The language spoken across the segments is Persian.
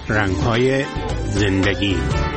رنگ‌های زندگی.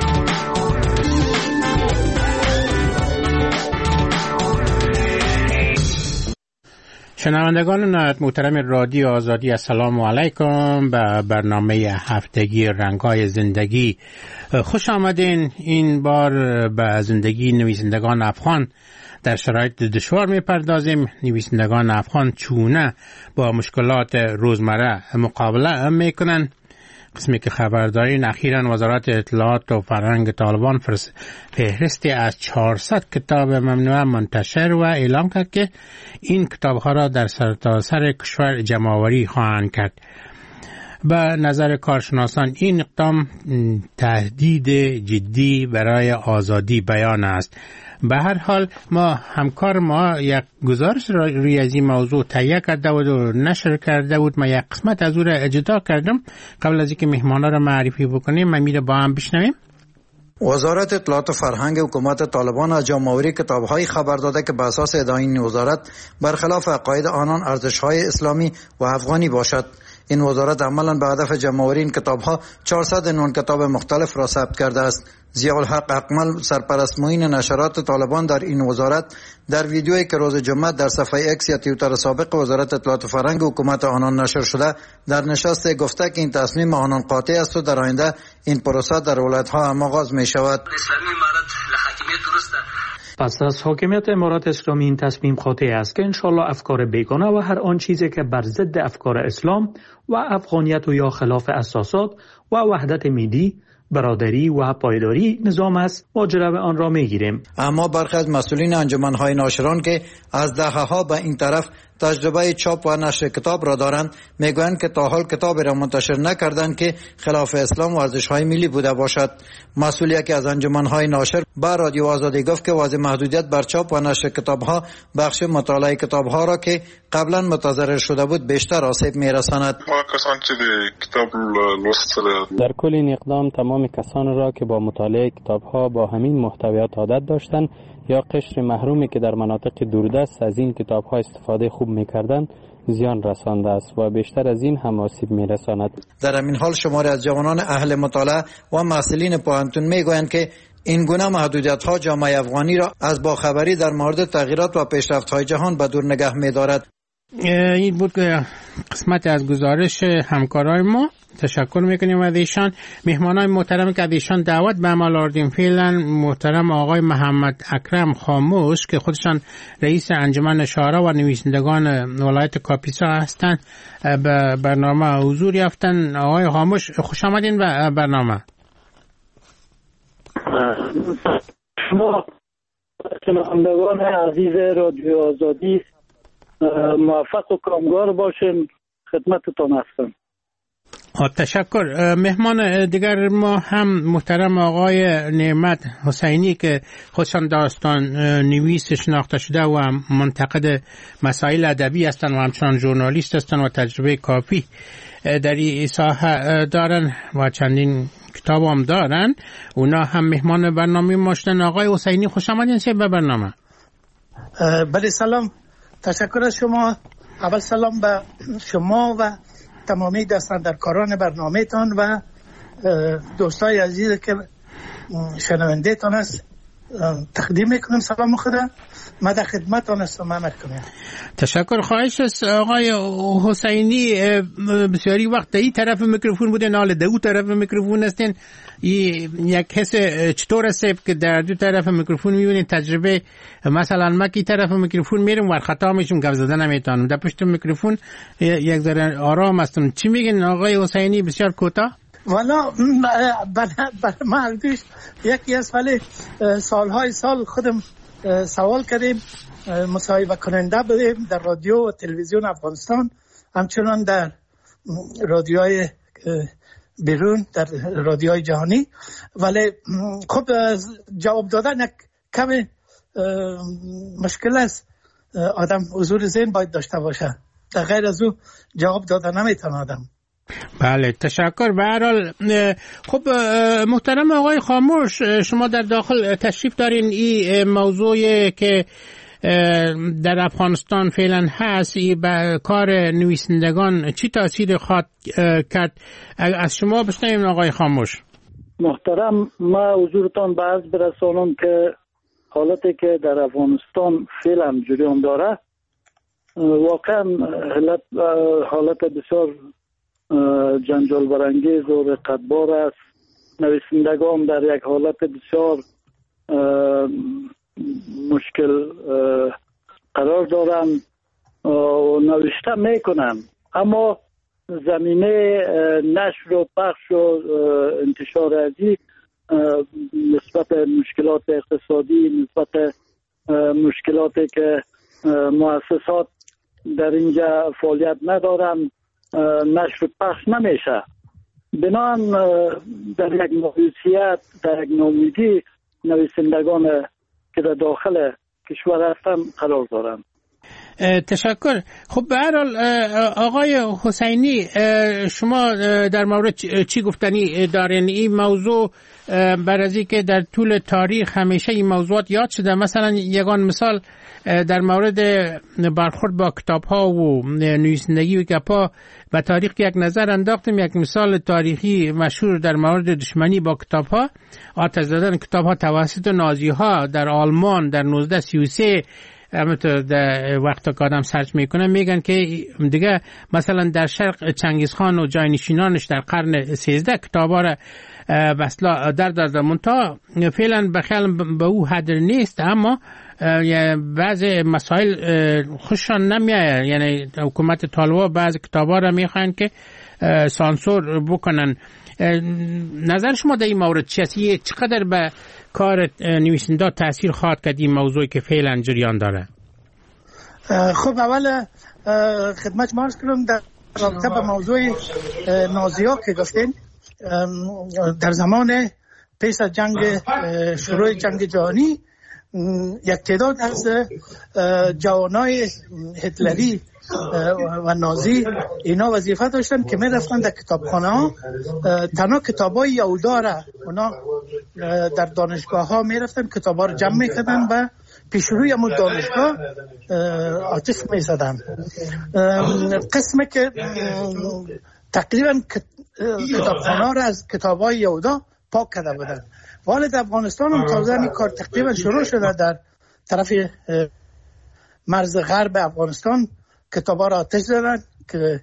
شنوندگان نهایت محترم رادیو آزادی، السلام علیکم. به برنامه هفتگی رنگ‌های زندگی خوش آمدین. این بار به زندگی نویسندگان افغان در شرایط دشوار میپردازیم. نویسندگان افغان چونه با مشکلات روزمره مقابله میکنن. قسمی که خبر دارین، اخیراً وزارت اطلاعات و فرهنگ طالبان فهرستی از 400 کتاب ممنوعه منتشر و اعلام کرد که این کتاب‌ها را در سرتاسر کشور جمع‌آوری خواهند کرد. به نظر کارشناسان این اقدام تهدید جدی برای آزادی بیان است. به هر حال همکار ما یک گزارش روی از این موضوع تهیه کرده بود و نشر کرده بود. ما یک قسمت از او را اجرا کردم. قبل از اینکه مهمانا را معرفی بکنیم ما میره با هم بشنویم. وزارت اطلاعات و فرهنگ حکومت طالبان از جمع‌آوری کتاب‌های خبر داده که به اساس ادعای این وزارت برخلاف عقاید آنان ارزش‌های اسلامی و افغانی باشد. این وزارت عملاً به هدف جمع‌آوری این کتاب‌ها 409 کتاب مختلف را ثبت کرده است. ضیاءالحق اکمل، سرپرست معین نشرات طالبان در این وزارت، در ویدیویی که روز جمعه در صفحه اکس یا توییتر سابق وزارت اطلاعات و فرهنگ حکومت آنان نشر شده، در نشست گفته که این تصمیم آنان قاطع است و در آینده این پروسه در ولایت‌ها هم آغاز می‌شود. پس از حاکمیت امارات اسلامی این تصمیم قاطع است که انشالله افکار بیگانه و هر آن چیزی که بر ضد افکار اسلام و افغانیت و یا خلاف اساسات و وحدت ملی، برادری و پایداری نظام است و جلو آن را میگیریم. اما برخی از مسئولین انجمن‌های ناشران که از دهه‌ها به این طرف تجربه چاپ و نشر کتاب را دارند میگویند که تا حال کتاب را منتشر نکردند که خلاف اسلام و ارزش‌های ملی بوده باشد. مسئولی که از انجمن‌های ناشر با رادیو آزادی گفت که واضح محدودیت بر چاپ و نشر کتاب‌ها بخش مطالعه کتاب‌ها را که قبلا متضرر شده بود بیشتر آسیب می‌رساند. در کل این اقدام تمام کسان را که با مطالعه کتاب‌ها با همین محتویات عادت داشتند یا قشر محرومی که در مناطق دوردست از این کتاب‌ها استفاده خوب می‌کردند زیان رسانده است و بیشتر از این هم آسیب می‌رساند. در همین حال شماری از جوانان اهل مطالعه و محصلین پوهنتون میگویند که این گونه محدودیت‌ها جامعه افغانی را از باخبری در مورد تغییرات و پیشرفت‌های جهان به دور نگه می‌دارد. این بود قسمت از گزارش همکارای ما. تشکر میکنیم از ایشان. مهمانای محترم که از ایشان دعوت به عمل آوردیم فعلا محترم آقای محمد اکرم خاموش که خودشان رئیس انجمن شاعران و نویسندگان ولایت کاپیسا هستند به برنامه حضور یافتن. آقای خاموش خوش آمدین به برنامه. شما شنوندگان عزیز رادیو آزادی موفق و کامگار باشین. خدمتتون هستم. تشکر. مهمان دیگر ما هم محترم آقای نعمت حسینی که خودشان داستان نویس شناخته شده و منتقد مسائل ادبی هستند و همچنان ژورنالیست هستند و تجربه کافی در این ساحه دارن و چندین کتاب هم دارن. اونا هم مهمان برنامه ما شدن. آقای حسینی خوش آمدین به برنامه. بله سلام. تشکر از شما. اول سلام به شما و تمامی دستاندرکاران برنامه تان و دوستای عزیز که شنونده تان است تقدیم میکنم سلام خدا. ما در خدمتتان هستم. تشکر. خواهش است آقای حسینی. بسیاری وقت این طرف میکروفون بودن، حالا دو طرف میکروفون هستین. یک حس چطور است که در دو طرف میکروفون میبینید؟ تجربه مثلا ما کی طرف میکروفون میرم و خطا میشم، گپ زدن نمیتونم. در پشت میکروفون یک ذره آرام هستم. چی میگن آقای حسینی؟ بسیار کوتاه. والا ما یکی از سالهای سال خودم سوال کردیم، مصاحبه کننده بودیم در رادیو و تلویزیون افغانستان، همچنان در رادیوهای بیرون، در رادیوهای جهانی. ولی خب جواب دادن یک کمی مشکل است. آدم حضور ذهن باید داشته باشه، در غیر از او جواب دادن نمیتونه آدم. بله تشکر. به هر حال خب محترم آقای خاموش، شما در داخل تشریف دارین این موضوعی که در افغانستان فعلا هست به کار نویسندگان چی تاثیر خواهد کرد؟ از شما بشنویم آقای خاموش. محترم، ما حضورتان به عرض برسانم که حالتی که در افغانستان فعلا جریان داره واقعا حالت بسیار جنجال برانگیز و رقتبار است. نویسندگان در یک حالت بسیار مشکل قرار دارن و نوشته میکنن، اما زمینه نشر و پخش و انتشار ازی نسبت مشکلات اقتصادی، نسبت مشکلاتی که مؤسسات در اینجا فعالیت ندارن نشر و پخش نمیشه. بنابراین در یک موضوعیت، در یک نومیدی نویسندگان که در داخل کشور هستن قرار دارن. تشکر. خب به هر حال آقای حسینی، شما در مورد چی گفتنی دارین؟ این موضوع بر از که در طول تاریخ همیشه این موضوعات یاد شده. مثلا یگان مثال در مورد برخورد با کتاب ها و نویسندگی و گپا و تاریخ یک نظر انداختم. یک مثال تاریخی مشهور در مورد دشمنی با کتاب ها، آتش زدن کتاب ها توسط نازی ها در آلمان در 1933. همینطور در وقت که آدم سرچ میکنه میگن که دیگه مثلا در شرق چنگیزخان و جانشینانش در قرن 13 کتابا را بسلا در داده. منتها فعلا بخیال به او حدر نیست، اما بعض مسائل خوششان نمیاد. یعنی حکومت طالبان بعض کتابا را میخواین که سانسور بکنن. نظر شما در این مورد چیه؟ چقدر به کار نویسنده تاثیر خواهد کرد این موضوعی که فعلا جریان داره؟ خب اول خدمت شما عرض کنم در رابطه با موضوع نازی‌ها که گفتین، در زمان پیش از شروع جنگ جهانی یک تعداد از جوانای هتلری و نازی اینا وظیفه داشتن که می رفتن در کتابخانه ها تنها کتابای یهودا را اونا در دانشگاه ها می رفتن کتاب ها رو جمع می کردن و پیش روی همون دانشگاه آتش می زدن. قسمه که تقریبا کتابخانه ها را از کتاب های یهودا پاک کرده بودن. والد افغانستان هم تازه این کار تقریبا شروع شده. در طرف مرز غرب افغانستان کتابا را آتش زدن که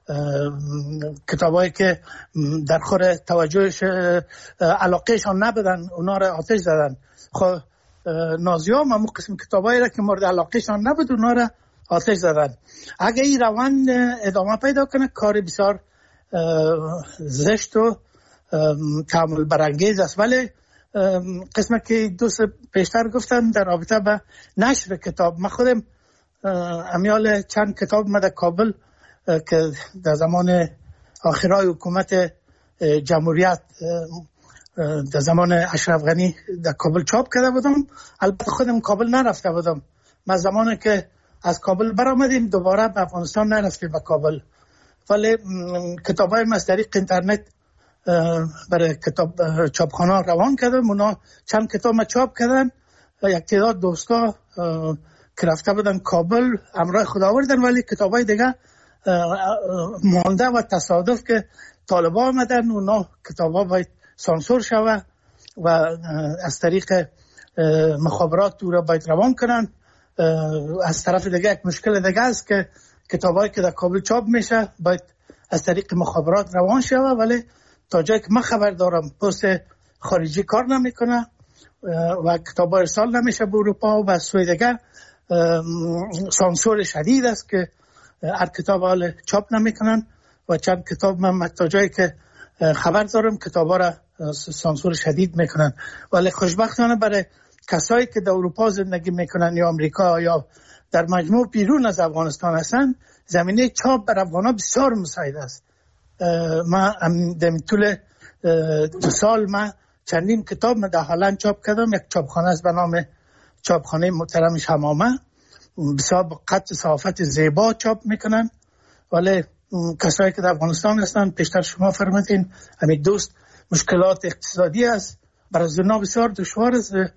کتابایی که در خور توجهش علاقهشان نبودن اونا را آتش زدن. خب نازی ها همون قسم کتابایی را که مورد علاقهشان نبود اونا را آتش زدن. اگه این روان ادامه پیدا کنه کار بسیار زشت و تحمل برانگیز است. ولی قسمه که دوست پیشتر گفتن در رابطه به نشر کتاب، من خودم امیال چند کتاب من در کابل که در زمان آخرای حکومت جمهوریت در زمان اشرف غنی در کابل چاپ کرده بودم. البته خودم کابل نرفته بودم. من زمانی که از کابل برآمدیم دوباره به افغانستان نرفتیم به کابل، ولی کتابای من از طریق اینترنت برای کتاب چاپخانه روان کردم. اونا چند کتاب ما چاپ کردن و یک تعداد دوستا که رفته بودن کابل همراه خود آوردن، ولی کتابای دیگه مانده و تصادف که طالبان آمدن اونا کتابا باید سانسور شود و از طریق مخابرات او را باید روان کنن. از طرف دیگه یک مشکل دیگه است که کتابایی که در کابل چاپ میشه باید از طریق مخابرات روان شود، ولی تا جایی که من خبر دارم پست خارجی کار نمیکنه و کتاب ارسال نمیشه به اروپا و به سوی دیگه سانسور شدید است که هر کتاب حال چاپ نمیکنن و چند کتاب من تا جایی که خبر دارم کتابا را سانسور شدید میکنن. ولی خوشبختانه برای کسایی که در اروپا زندگی میکنن یا امریکا یا در مجموع بیرون از افغانستان هستن زمینه چاپ بر افغانا بسیار مساعد است. من در طول 2 سال من چندین کتاب من در هلند چاپ کردم. یک چاپخانه است به نام چاپخانه محترم شمامه، بسیار با قطع صحافت زیبا چاپ میکنن. ولی کسایی که در افغانستان هستن پیشتر شما فرمودین همین دوست مشکلات اقتصادی است، برای اونا بسیار دشوار است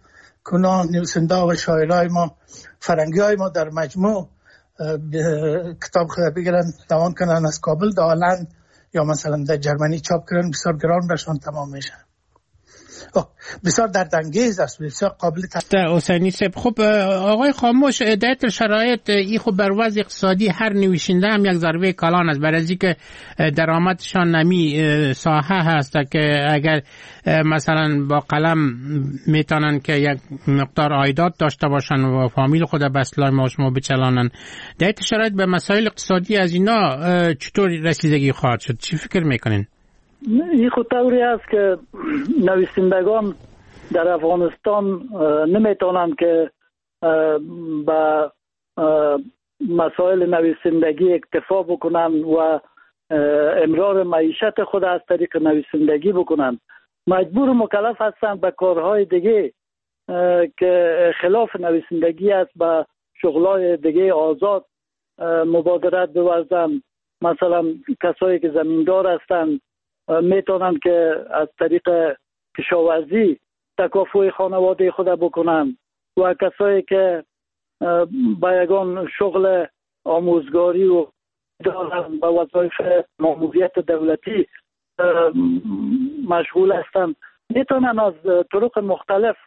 کنان نویسنده و شاعرای ما فرنگی های ما در مجموع کتاب خود بگیرن دوان کنن از کابل تا هلند یا مثلا در جرمنی چاپ کردن بسیار گران برشان تمام میشه. بسیار دردانگیز است، بسیار قابل حسینی صاحب. خب آقای خاموش، در شرایط این خب بر وضع اقتصادی هر نویسنده هم یک ضربه کلان است، برای از که درآمدشان نمی ساحه هست که اگر مثلا با قلم میتونن که یک مقدار عایدات داشته باشن و فامیل خود به اصلاح ما بچلانن، در شرایط به مسائل اقتصادی از اینا چطور رسیدگی خواهد شد؟ چی فکر میکنین؟ این خود طوری است که نویسندگان در افغانستان نمیتونن که با مسائل نویسندگی اکتفا بکنن و امرار معیشت خود از طریق نویسندگی بکنن. مجبور مکلف هستند به کارهای دیگه که خلاف نویسندگی است، به شغلای دیگه آزاد مبادرت بورزن. مثلا کسایی که زمیندار هستند میتونن که از طریق کشاورزی تکافل خانواده خود بکنن و کسایی که با یگان شغل آموزگاری و دارن با وظایف ماموریت دولتی مشغول هستن میتونن از طرق مختلف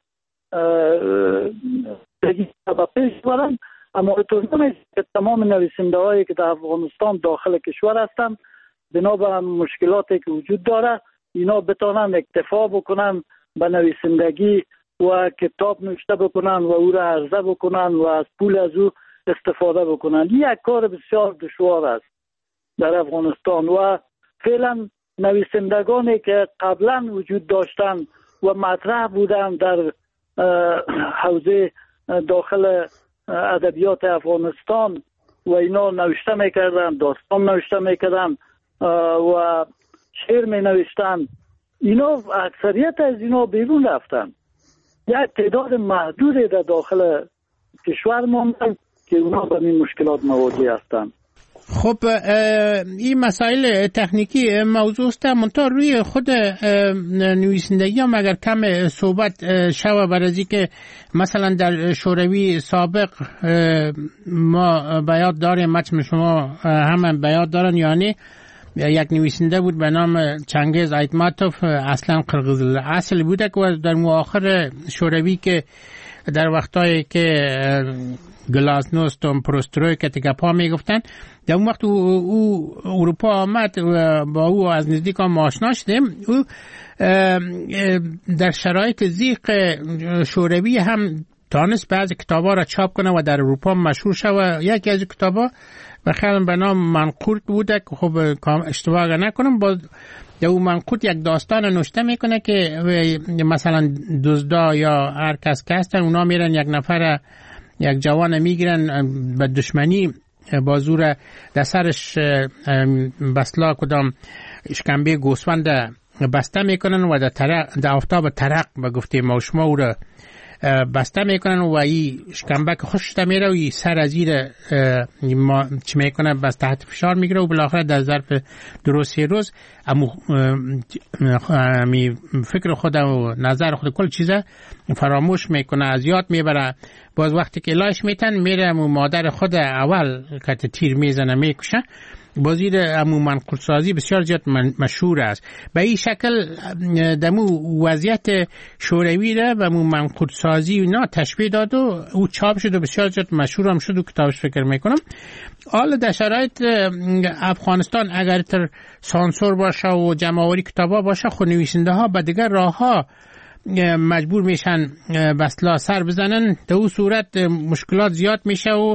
پیش برن. اما اینطور نمیشه که تمام نویسنده هایی که در افغانستان داخل کشور هستن بنا به مشکلاتی که وجود داره اینا بتونن اکتفا بکنن به نویسندگی و کتاب نوشته بکنن و او را عرضه بکنن و از پول از او استفاده بکنن. یک کار بسیار دشوار است در افغانستان و فعلا نویسندگانی که قبلا وجود داشتن و مطرح بودن در حوزه داخل ادبیات افغانستان و اینا نوشته میکردن، داستان نوشته میکردن و شعر می نوشتن، اینا اکثریت از اینا بیرون رفتن. یک تعداد محدودی در داخل کشور موندن که اونا به این مشکلات مواجه هستند. خب این مسائل تکنیکی موضوع است، منتها روی خود نویسندگی هم اگر کم صحبت شوه، برای که مثلا در شوروی سابق ما بیاد داریم، متن شما هم بیاد دارن، یعنی یک نویسنده بود به نام چنگیز ایتماتوف، اصلا قرقیز اصل بوده که در مؤخر شوروی که در وقتایی که گلاسنوست و پروستروی که تگپا میگفتن، در اون وقت او اروپا آمد و با او از نزدیک هم آشنا شدیم. او در شرایط ضیق شوروی هم تانست بعضی کتابا را چاپ کنه و در اروپا مشهور شد. یکی از کتابا بخیرم به نام منقورت بوده که خب اشتباه نکنم، با در اون منقورت یک داستان نوشته میکنه که مثلا دزدا یا هر کس که هستن اونا میرن یک نفر یک جوان میگیرن به دشمنی با زور در سرش بسلا کدام اشکمبه گوسفند بسته میکنن و در آفتاب ترق به گفته ما شما او را بسته میکنن و این شکمبه که خوشش میره و این سر از زیر چی میکنه بس تحت فشار میگیره و بالاخره در ظرف 2-3 روز فکر خود و نظر خود کل چیزه فراموش میکنه، از یاد میبره. باز وقتی که الهش میتن میره و مادر خود اول که تیر میزنه میکشه. بازی امو منقول سازی بسیار زیاد مشهور است. به این شکل دمو وضعیت شوروی را و امو منقول سازی اینا تشبیه داد و او چاپ شد و بسیار زیاد مشهور هم شد و کتابش فکر میکنم. حالا در شرایط افغانستان اگر تر سانسور باشه و جمع‌آوری کتابا باشه، خود نویسنده ها به دیگر راه ها مجبور میشن بسلا سر بزنن. در اون صورت مشکلات زیاد میشه و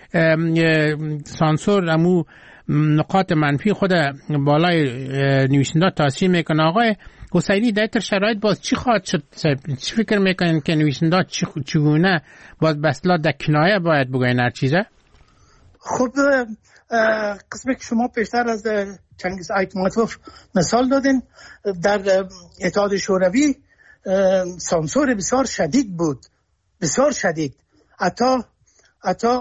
سانسور امو نقاط منفی خود بالای نویسنده تاثیر میکنه. آقای حسینی در شرایط باز چی خواهد شد؟ چی فکر میکنین که نویسنده چگونه باز بسلا در کنایه باید بگوین هر چیزه؟ خب قسمی که شما پیشتر از چنگیز ایتماتوف مثال دادین، در اتحاد شوروی سانسور بسیار شدید بود، بسیار شدید. حتی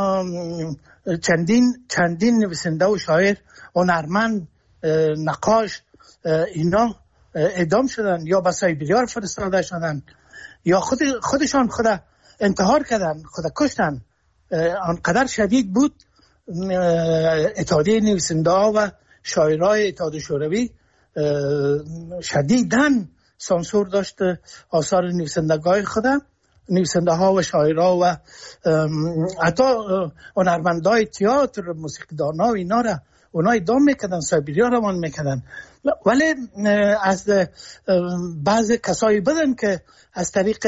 چندین نویسنده و شاعر هنرمند، نقاش اینا اعدام شدن یا به سایبریا فرستاده شدن یا خودشان خود انتحار کردن، خود کشتن. آنقدر شدید بود اتحادیه نویسنده ها و شاعرای اتحاد شوروی شدیداً سانسور داشت آثار نویسنده ها و شاعرها و حتی هنرمندای تئاتر، موسیقیدان ها اینا را اونا ادام میکردن، سایبریا روان میکردن. ولی از بعض کسایی بدن که از طریق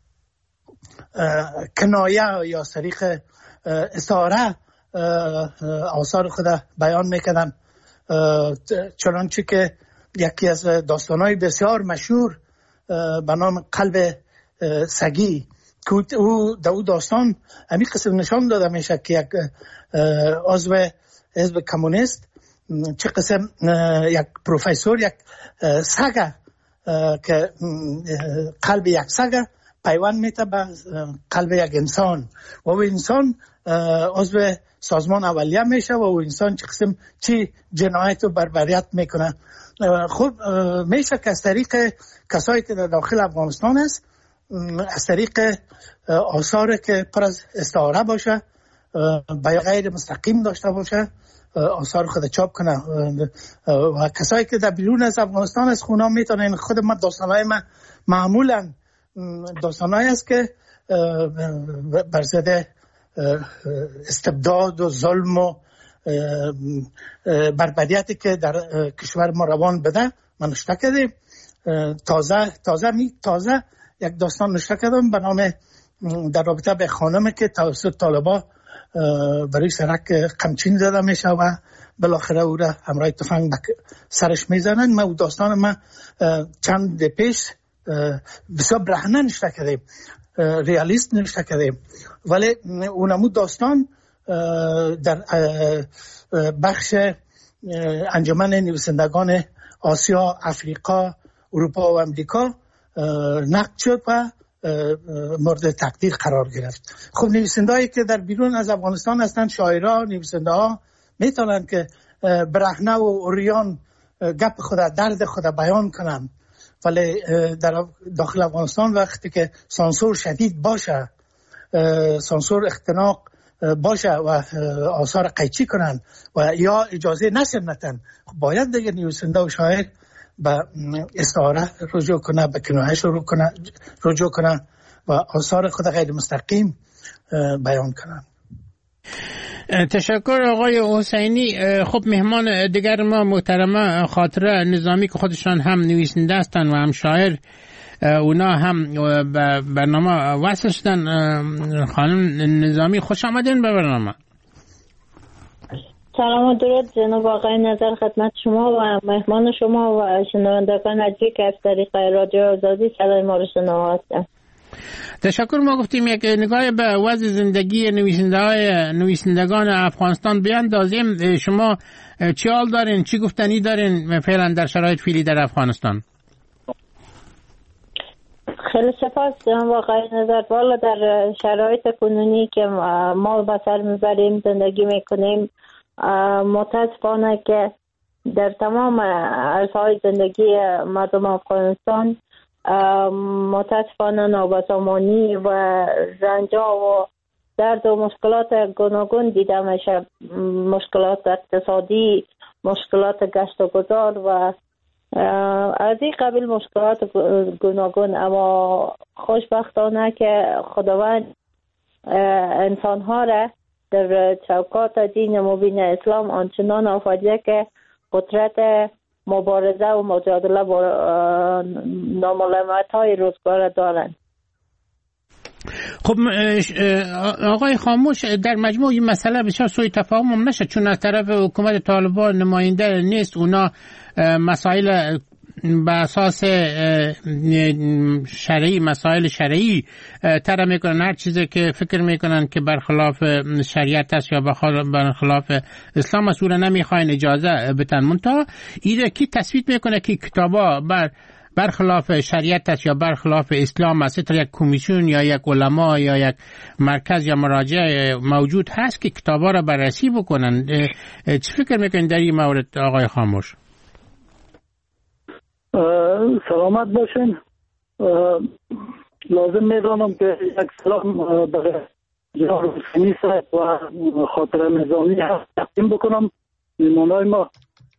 کنایه یا از طریق استعاره آثار خود بیان میکردن، چنانچه که یکی از داستانهای بسیار مشهور به نام قلب سگی که او داستان همین قسم نشان داده میشه که یک عضو حزب کمونیست چه قسم یک پروفسور یک سگ که قلب یک سگ پیوند میته به قلب یک انسان و او انسان عضو سازمان اولیه میشه و او انسان چه قسم چی جنایت و بربریت میکنه. خب میشه که از طریق کسایی که در داخل افغانستان است، از طریق آثار که پر از استعاره باشه، بیان غیر مستقیم داشته باشه، آثار خود چاپ کنه و کسایی که در بیرون از افغانستان از خونا میتونن. خود ما داستانهای ما معمولا داستانهایی است که بر ضد استبداد و ظلم و بربریتی که در کشور ما روان بده من نشته کردیم. تازه یک داستان نشته کردم به نام در رابطه به خانمی که توسط طالبا برای سرک قمچین زده میشه و بالاخره او را همراه تفنگ سرش میزنن. ما داستان ما چند پیش بسیار برهنه نشته کردیم، ریالیست نشته کردیم، ولی اونمو داستان در بخش انجمن نویسندگان آسیا، افریقا، اروپا و امریکا نقد شد و مورد تقدیر قرار گرفت. خب نویسندهایی که در بیرون از افغانستان هستند، شاعرها، نویسنده ها میتونن که برهنه و عریان گپ خود، درد خود بیان کنن، ولی در داخل افغانستان وقتی که سانسور شدید باشه، سانسور اختناق باشه و آثار قیچی کنن و یا اجازه نشر ندن، باید دیگه نویسنده و شاعر به استعاره رجوع کنه، به کنایه رجوع کنه و آثار خود غیر مستقیم بیان کنه. تشکر آقای حسینی. خب مهمان دیگر ما محترمه خاطره نظامی که خودشان هم نویسنده هستند و هم شاعر، اونا هم به برنامه وصل شدن. خانم نظامی خوش آمدین به برنامه. سلام و درود جناب آقای نظر خدمت شما و مهمان شما و شنوندگان عزیزی که از طریق رادیو آزادی صدای ما رو شنوا هستن. تشکر. ما گفتیم یک نگاه به وضع زندگی نویسندگان افغانستان بیاندازیم. شما چی حال دارین، چی گفتنی دارین فعلا در شرایط فعلی در افغانستان؟ خیلی سپاس جناب آقای نظر. والا در شرایط کنونی که ما به سر میبریم، زندگی میکنیم، متاسفانه که در تمام عرصه‌های زندگی مردم افغانستان متاسفانه نابسامانی و رنجا و درد و مشکلات گوناگون دیده میشه. مشکلات اقتصادی، مشکلات گشت و گذار و از این قبیل مشکلات گوناگون. اما خوشبختانه که خداوند انسانها را در چوکات دین مبین اسلام آنچنان آفریده که قدرت مبارزه و مجادله با ناملایمت‌های روزگار دارند. خب آقای خاموش، در مجموع این مسئله بسیار سوء تفاهم هم نشه، چون از طرف حکومت طالبان نماینده نیست. اونا مسائل به اساس شرعی، مسائل شرعی طرح میکنن، هر چیزی که فکر میکنن که برخلاف شریعت است یا برخلاف اسلام است، اون نمیخواین اجازه بدن. منتها ایده کی تصویب میکنه که کتابا برخلاف شریعت است یا برخلاف اسلام است؟ یک کمیسیون یا یک علما یا یک مرکز یا مراجع موجود هست که کتابا را بررسی بکنن. چی فکر میکنین در این مورد آقای خاموش؟ سلامت باشین. لازم میدانم که یک سلام برای جناب حسینی صاحب و خاطر نظامی تقدیم بکنم. میمانای ما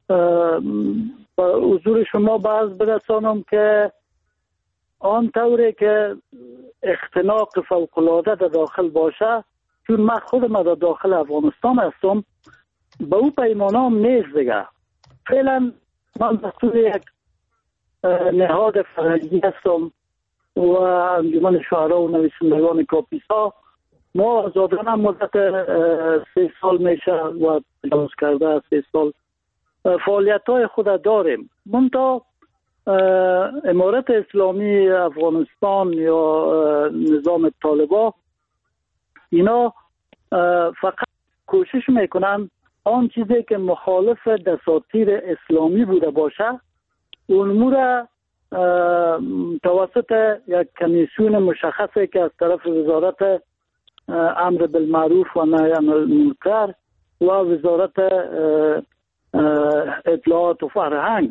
حضور شما باز برسانم که آن طوری که اختناق فوق‌العاده در داخل باشه، چون من خودم در داخل افغانستان هستم، به او پیمانام نیست دیگه. فعلا من مسئول یک نهاد فرهنگی هستم و انجمن شاعران و نویسندگان کاپیسا. ما آزادانه مدت 3 سال میشه و تجاوز کرده 3 سال فعالیت های خود داریم. منتها امارت اسلامی افغانستان یا نظام طالبان اینا فقط کوشش میکنن آن چیزی که مخالف دساتیر اسلامی بوده باشه اون را توسط یک کمیسیون مشخصی که از طرف وزارت امر بالمعروف و نهی عن المنکر و وزارت اطلاعات و فرهنگ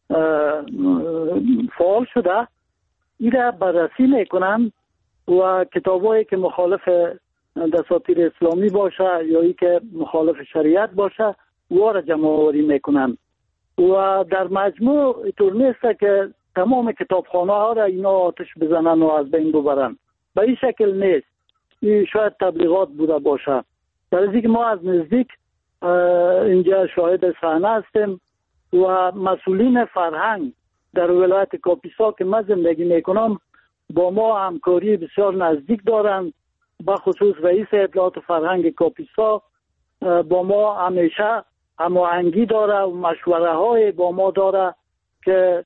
فعال شده، این را بررسی میکنن و کتابایی که مخالف دساتیر اسلامی باشه یا ای که مخالف شریعت باشه و را جمع آوری میکنن و در مجموع اینطور نیست که تمام کتابخانه ها را اینا آتش بزنن و از بین ببرن. به این شکل نیست. این شاید تبلیغات بوده باشه. در از که ما از نزدیک اینجا شاهد صحنه هستیم و مسئولین فرهنگ در ولایت کاپیسا که من زندگی میکنم با ما همکاری بسیار نزدیک دارند. با خصوص رئیس اطلاعات و فرهنگ کاپیسا با ما همیشه هماهنگی داره و مشوره های با ما داره که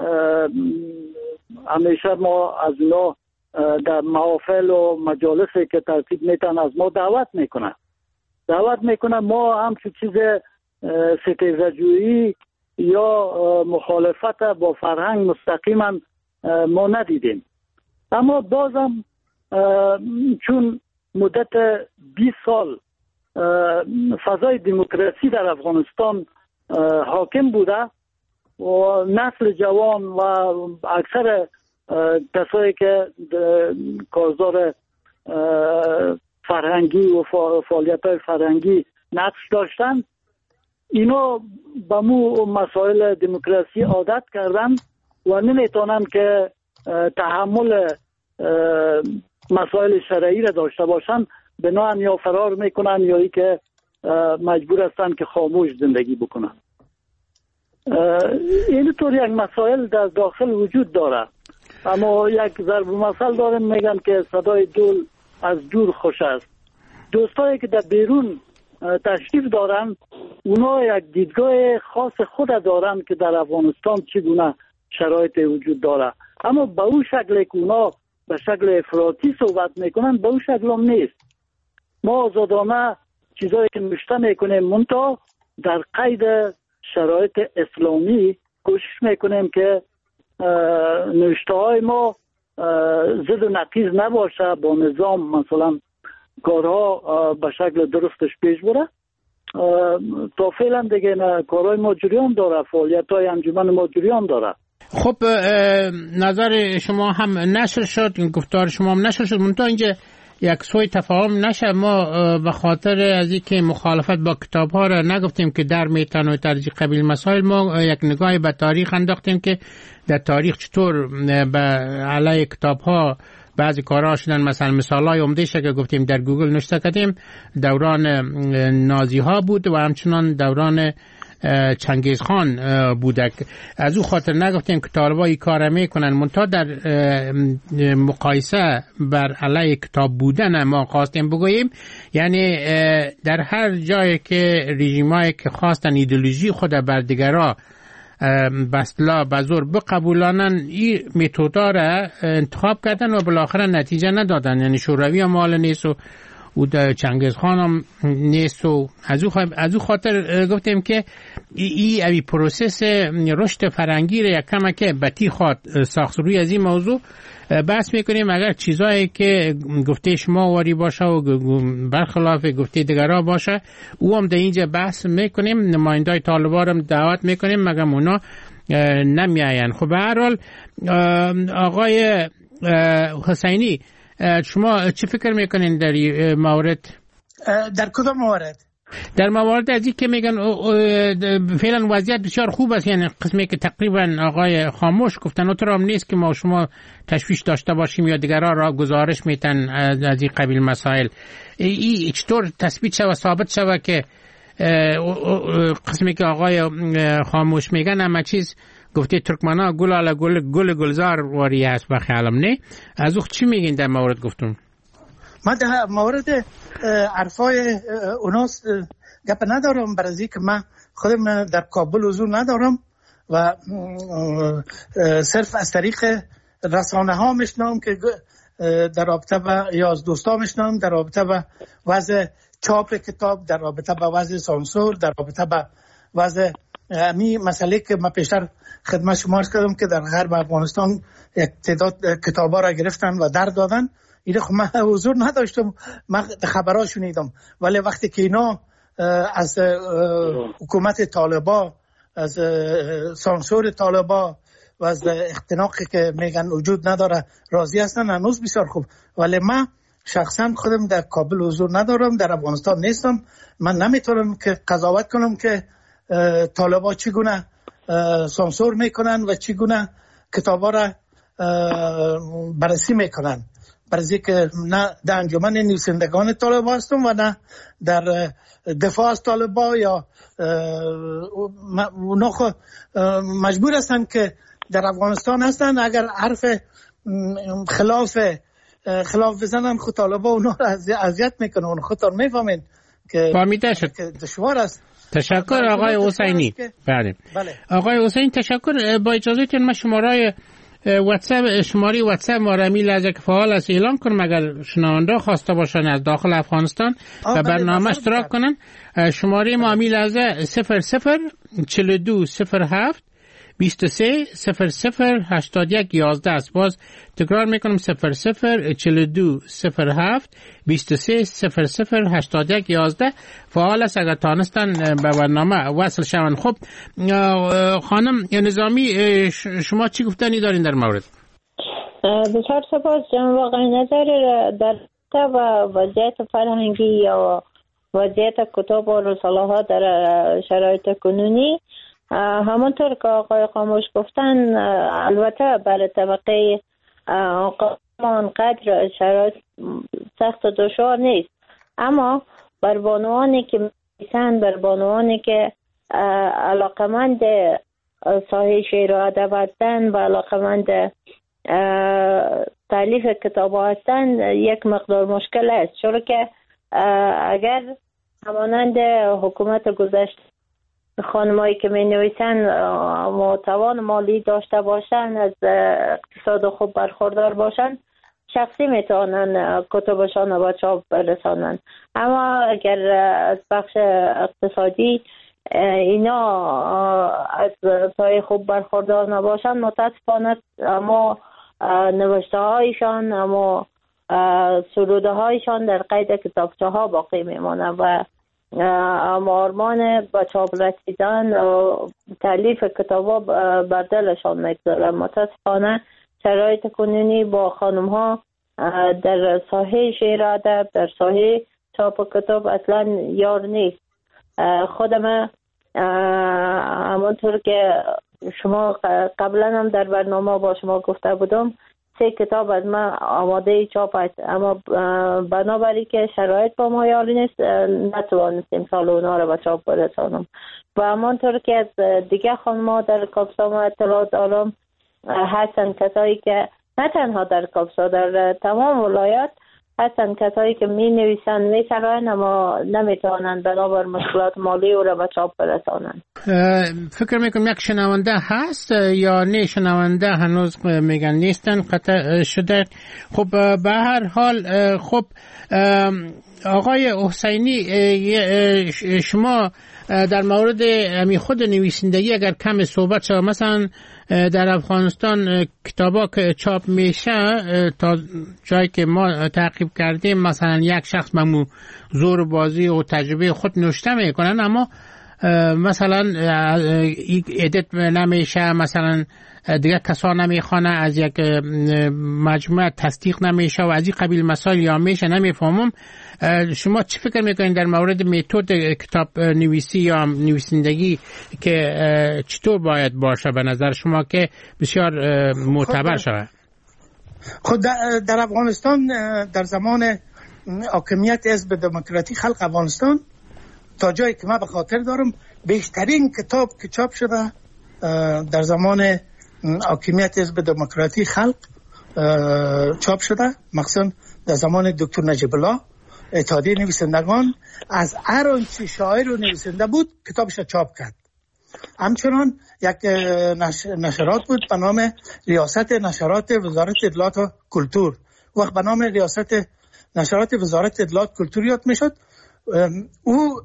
همیشه ما از اونا در محافل و مجالسی که ترتیب میتن از ما دعوت میکنه. ما همچون چیز ستیزه‌جویی یا مخالفت با فرهنگ مستقیما ما ندیدیم. اما بازم چون مدت 20 سال فضای دموکراسی در افغانستان حاکم بوده و نسل جوان و اکثر کسایی که کارزار فرهنگی و فعالیت‌های فرهنگی نقش داشتن، اینا به مو مسائل دموکراسی عادت کردن و نمیتونن که تحمل مسائل شرعی را داشته باشن، بنابراین یا فرار میکنن یا ای که مجبور هستن که خاموش زندگی بکنن. این طور یک مسائل در داخل وجود داره. اما یک ضرب مثل دارم میگن که صدای دول از دور خوش است. دوستایی که در بیرون تشریف دارن اونا یک دیدگاه خاص خود دارن که در افغانستان چگونه شرایط وجود داره، اما به اون شکلی که اونا به شکل افراطی صحبت میکنن به اون شکل هم نیست. ما آزادانه چیزایی که نوشته میکنیم منتها در قید شرایط اسلامی کوشش میکنیم که نوشته های ما ضد و نقیض نباشه، با نظام مثلا کارها به شکل درستش پیش بره. تا فعلا دیگه کارهای ما جریان داره، فعالیت های انجمن ما جریان داره. خب نظر شما هم نشر شد، گفتار شما هم نشر شد، منتها اینجا یک سوی تفاهم نشه. ما به خاطر از اینکه مخالفت با کتاب ها را نگفتیم که در میتن و ترجیح قبیل مسائل، ما یک نگاهی به تاریخ انداختیم که در تاریخ چطور به علیه کتاب ها بعضی کارها شدن. مثلا مثالای عمده‌اش که گفتیم در گوگل نوشته کردیم دوران نازی ها بود و همچنان دوران چنگیز خان بودک. از او خاطر نگفتیم که طالبا این کار میکنن، منتها در مقایسه بر علیه کتاب بودن ما خواستیم بگوییم، یعنی در هر جایی که رژیمایی که خواستن ایدئولوژی خود بر دیگرها بسلا بزور بقبولانن، این متودا را انتخاب کردن و بالاخره نتیجه ندادن. یعنی شوروی هم مال نیست و چنگیز خان هم نیست و از او خاطر گفتیم که این پروسس رشد فرهنگی را یک کمک بتی خواد ساخت. روی از این موضوع بحث میکنیم. اگر چیزایی که گفته شما واری باشه و برخلاف گفته دیگرها باشه او هم در اینجا بحث میکنیم. نمایندای طالبان هم دعوت میکنیم مگر اونا نمیاین. خب به هر حال آقای حسینی شما چی فکر میکنین در مورد؟ در کدام مورد؟ در موارد از که میگن فعلا وضعیت بسیار خوب است، یعنی قسمی که تقریبا آقای خاموش گفتن اونطور نیست که ما شما تشویش داشته باشیم یا دیگران را گزارش میتن از این قبیل مسائل. این چطور تثبیت شود ثابت شود که قسمی که آقای خاموش میگن همه چیز گفته ترکمنا گل علا گل گلزار واری هست و خیالم نه؟ از اون چی میگین در مورد گفتون؟ من در مورد عرفای اوناس گپ ندارم، برای که من خودم در کابل حضور ندارم و صرف از طریق رسانه ها میشنم که در رابطه با یا از دوستا میشنم در رابطه با وضع چاپ کتاب، در رابطه با وضع سانسور، در رابطه با وضع امی مسئله که من پیشتر خدمت شما عرض کردم که در غرب افغانستان یک تعداد کتابا را گرفتن و در دادن. این خب من حضور نداشتم، من خبرها شنیدم، ولی وقتی که اینا از حکومت طالبا، از سانسور طالبا و از اختناقی که میگن وجود نداره راضی هستن، هنوز بسیار خوب. ولی من شخصا خودم در کابل حضور ندارم، در افغانستان نیستم، من نمیتونم که قضاوت کنم که طالبا چگونه سانسور میکنن و چگونه کتابا را بررسی میکنن. برای که نه در انجمن نویسندگان طالبا هستم و نه در دفاع از طالبا، یا اونا مجبور هستن که در افغانستان هستن اگر حرف خلاف بزنن خود طالبا اونا را اذیت میکنن، اون خودتان میفهمین که دشوار است. تشکر آقای حسینی. بله آقای حسینی تشکر. با اجازهتون من شماره واتساپ ما را می لحظه که فعال است اعلان کنم اگر شنونده خواسته باشن از داخل افغانستان و برنامه اشتراک کنن. شماره ما می لحظه 004207 23 00 81 11 است. باز تکرار میکنم 004207 23 00 81 11 فعال است اگر تانستن به برنامه وصل شوند. خب خانم نظامی شما چی گفتنی دارین در مورد؟ بسیار سپاس جناب آقای نظری. در وضعیت فرهنگی یا وضعیت کتاب و رساله ها در شرایط کنونی، همونطور که آقای خاموش گفتن، البته برای طبقه آقایان قدر شرایط سخت و دشوار نیست، اما بر بانوانی که میسن، بر بانوانی که علاقمند ساحه شعر و ادب هستند و علاقمند تالیف کتاب هستند یک مقدار مشکل است، چون که اگر همانند حکومت گذشته خانمایی که می نویسن توان مالی داشته باشن، از اقتصاد خوب برخوردار باشن، شخصی می توانن کتابشان رو به چاپ برسانن. اما اگر از بخش اقتصادی اینا از پای خوب برخوردار نباشن، متاسفانه اما نوشته هایشان، اما سروده هایشان در قید کتابچه ها باقی میمانه و آرمان به چاپ رسیدن و تالیف کتابا بر دلشان میگذاره. متاسفانه شرایط کنونی با خانم ها در ساحه شعر و ادب، در ساحه چاپ کتاب اصلا یار نیست. خودم همونطور که شما قبلا هم در برنامه با شما گفته بودم، 3 کتاب از من آماده چاپ است، اما بنابراین که شرایط با ما یاری نیست نتوانستیم سال اونا رو به چاپ برسانم. و همانطور که از دیگه خانم‌ها در کاپسا اطلاعات دارم، هستن کسایی که نه تنها در کاپسا، در تمام ولایات هستن کسایی که می نویسن، می سرائن، اما نمیتوانند بنابر مشکلات مالی او را به چاپ برسانند. فکر میکنم یک شنونده هست یا نه شنونده هنوز میگن نیستن، قطع شده. خب به هر حال خب آقای حسینی شما در مورد خود نویسندگی اگر کم صحبت شد، مثلا در افغانستان کتابا که چاپ میشه تا جایی که ما تعقیب کردیم، مثلا یک شخص ممو زور بازی و تجربه خود نوشته میکنن، اما مثلا ادیت نمیشه، مثلا دیگه کسان نمیخوانه، از یک مجموعه تصدیق نمیشه و از این قبیل مسائل یا میشه نمیفهمم. شما چی فکر میکنین در مورد متد کتاب نویسی یا نویسندگی که چطور باید باشه به نظر شما که بسیار معتبر شود؟ خود در افغانستان در زمان حاکمیت حزب دموکراتیک خلق افغانستان تا جایی که من به خاطر دارم بیشترین کتاب که چاپ شده در زمان حاکمیت حزب دموکراتیک خلق چاپ شده، مخصوصا در زمان دکتر نجیب الله اتحادیه نویسندگان از هر آنچه شاعر و نویسنده بود کتابش چاپ کرد. همچنان یک نشرات بود به نام ریاست نشرات وزارت اطلاعات و کلتور. وقت به نام ریاست نشرات وزارت اطلاعات و کلتور یاد میشد، او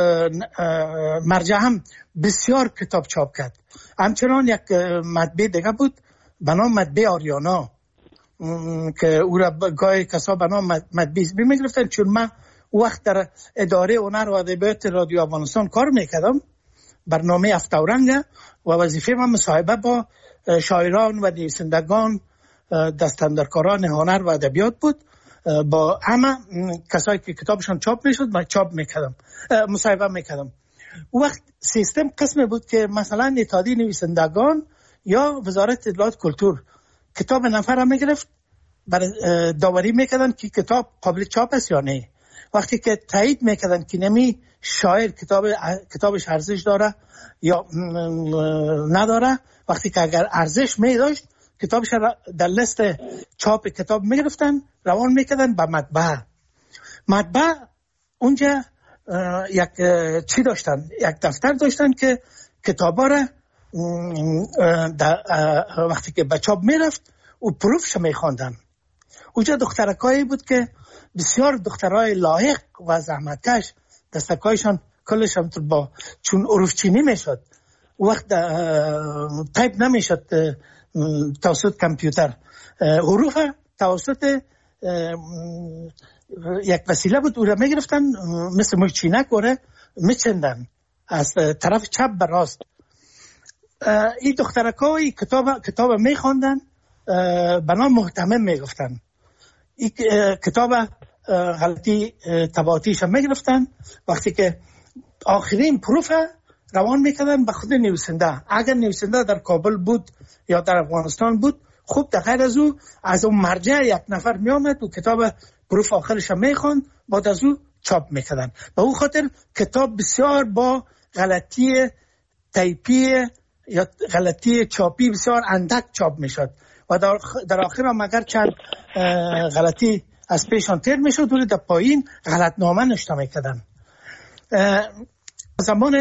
مرجع هم بسیار کتاب چاپ کرد. همچنان یک مطبع دیگه بود به نام مطبع آریانا که او را گاهی کسا به نام مطبع اسمی میگرفتن. چون من وقت در اداره هنر و ادبیات رادیو افغانستان کار میکردم، برنامه افتورنگ و وظیفه من مصاحبه با شاعران و نویسندگان، دستاندرکاران هنر و ادبیات بود. با همه کسایی که کتابشان چاپ میشد من چاپ میکردم، مصاحبه میکردم. وقت سیستم قسم بود که مثلا اتحادیه نویسندگان یا وزارت اطلاعات کلتور کتاب نفر را میگرفت، برای داوری میکردن که کتاب قابل چاپ است یا نه. وقتی که تایید میکردن که نمی شاعر کتابش ارزش داره یا نداره، وقتی که اگر ارزش می داشت کتابش در لیست چاپ کتاب میگرفتن، روان میکردن به مطبع. اونجا یک چی داشتن، یک دفتر داشتن که کتابا را وقتی که به چاپ میرفت و پروفش میخواندن. اونجا دخترکایی بود که بسیار دخترای لایق و زحمتکش، دستکایشان کلش هم با چون حروف چینی میشد، وقت تایپ نمیشد توسط کامپیوتر، حروف توسط یک وسیله بود او را میگرفتن مثل مچینک و میچندن از طرف چپ به راست. این دخترکای کتاب میخواندن، به نام محتمم میگفتن. این کتاب غلطی طباعتیش هم میگرفتن. وقتی که آخرین پروف روان میکردن به خود نویسنده. اگر نویسنده در کابل بود یا در افغانستان بود، خوب در غیر از اون مرجع یک نفر میامد و کتاب پروف آخرش هم میخوان، بعد از او چاپ میکردن. به اون خاطر کتاب بسیار با غلطی تایپی یا غلطی چاپی بسیار اندک چاپ میشد و در آخر هم اگر چند غلطی از پیشان تیر میشد و در پایین غلط نامه نوشته میکردن. زمان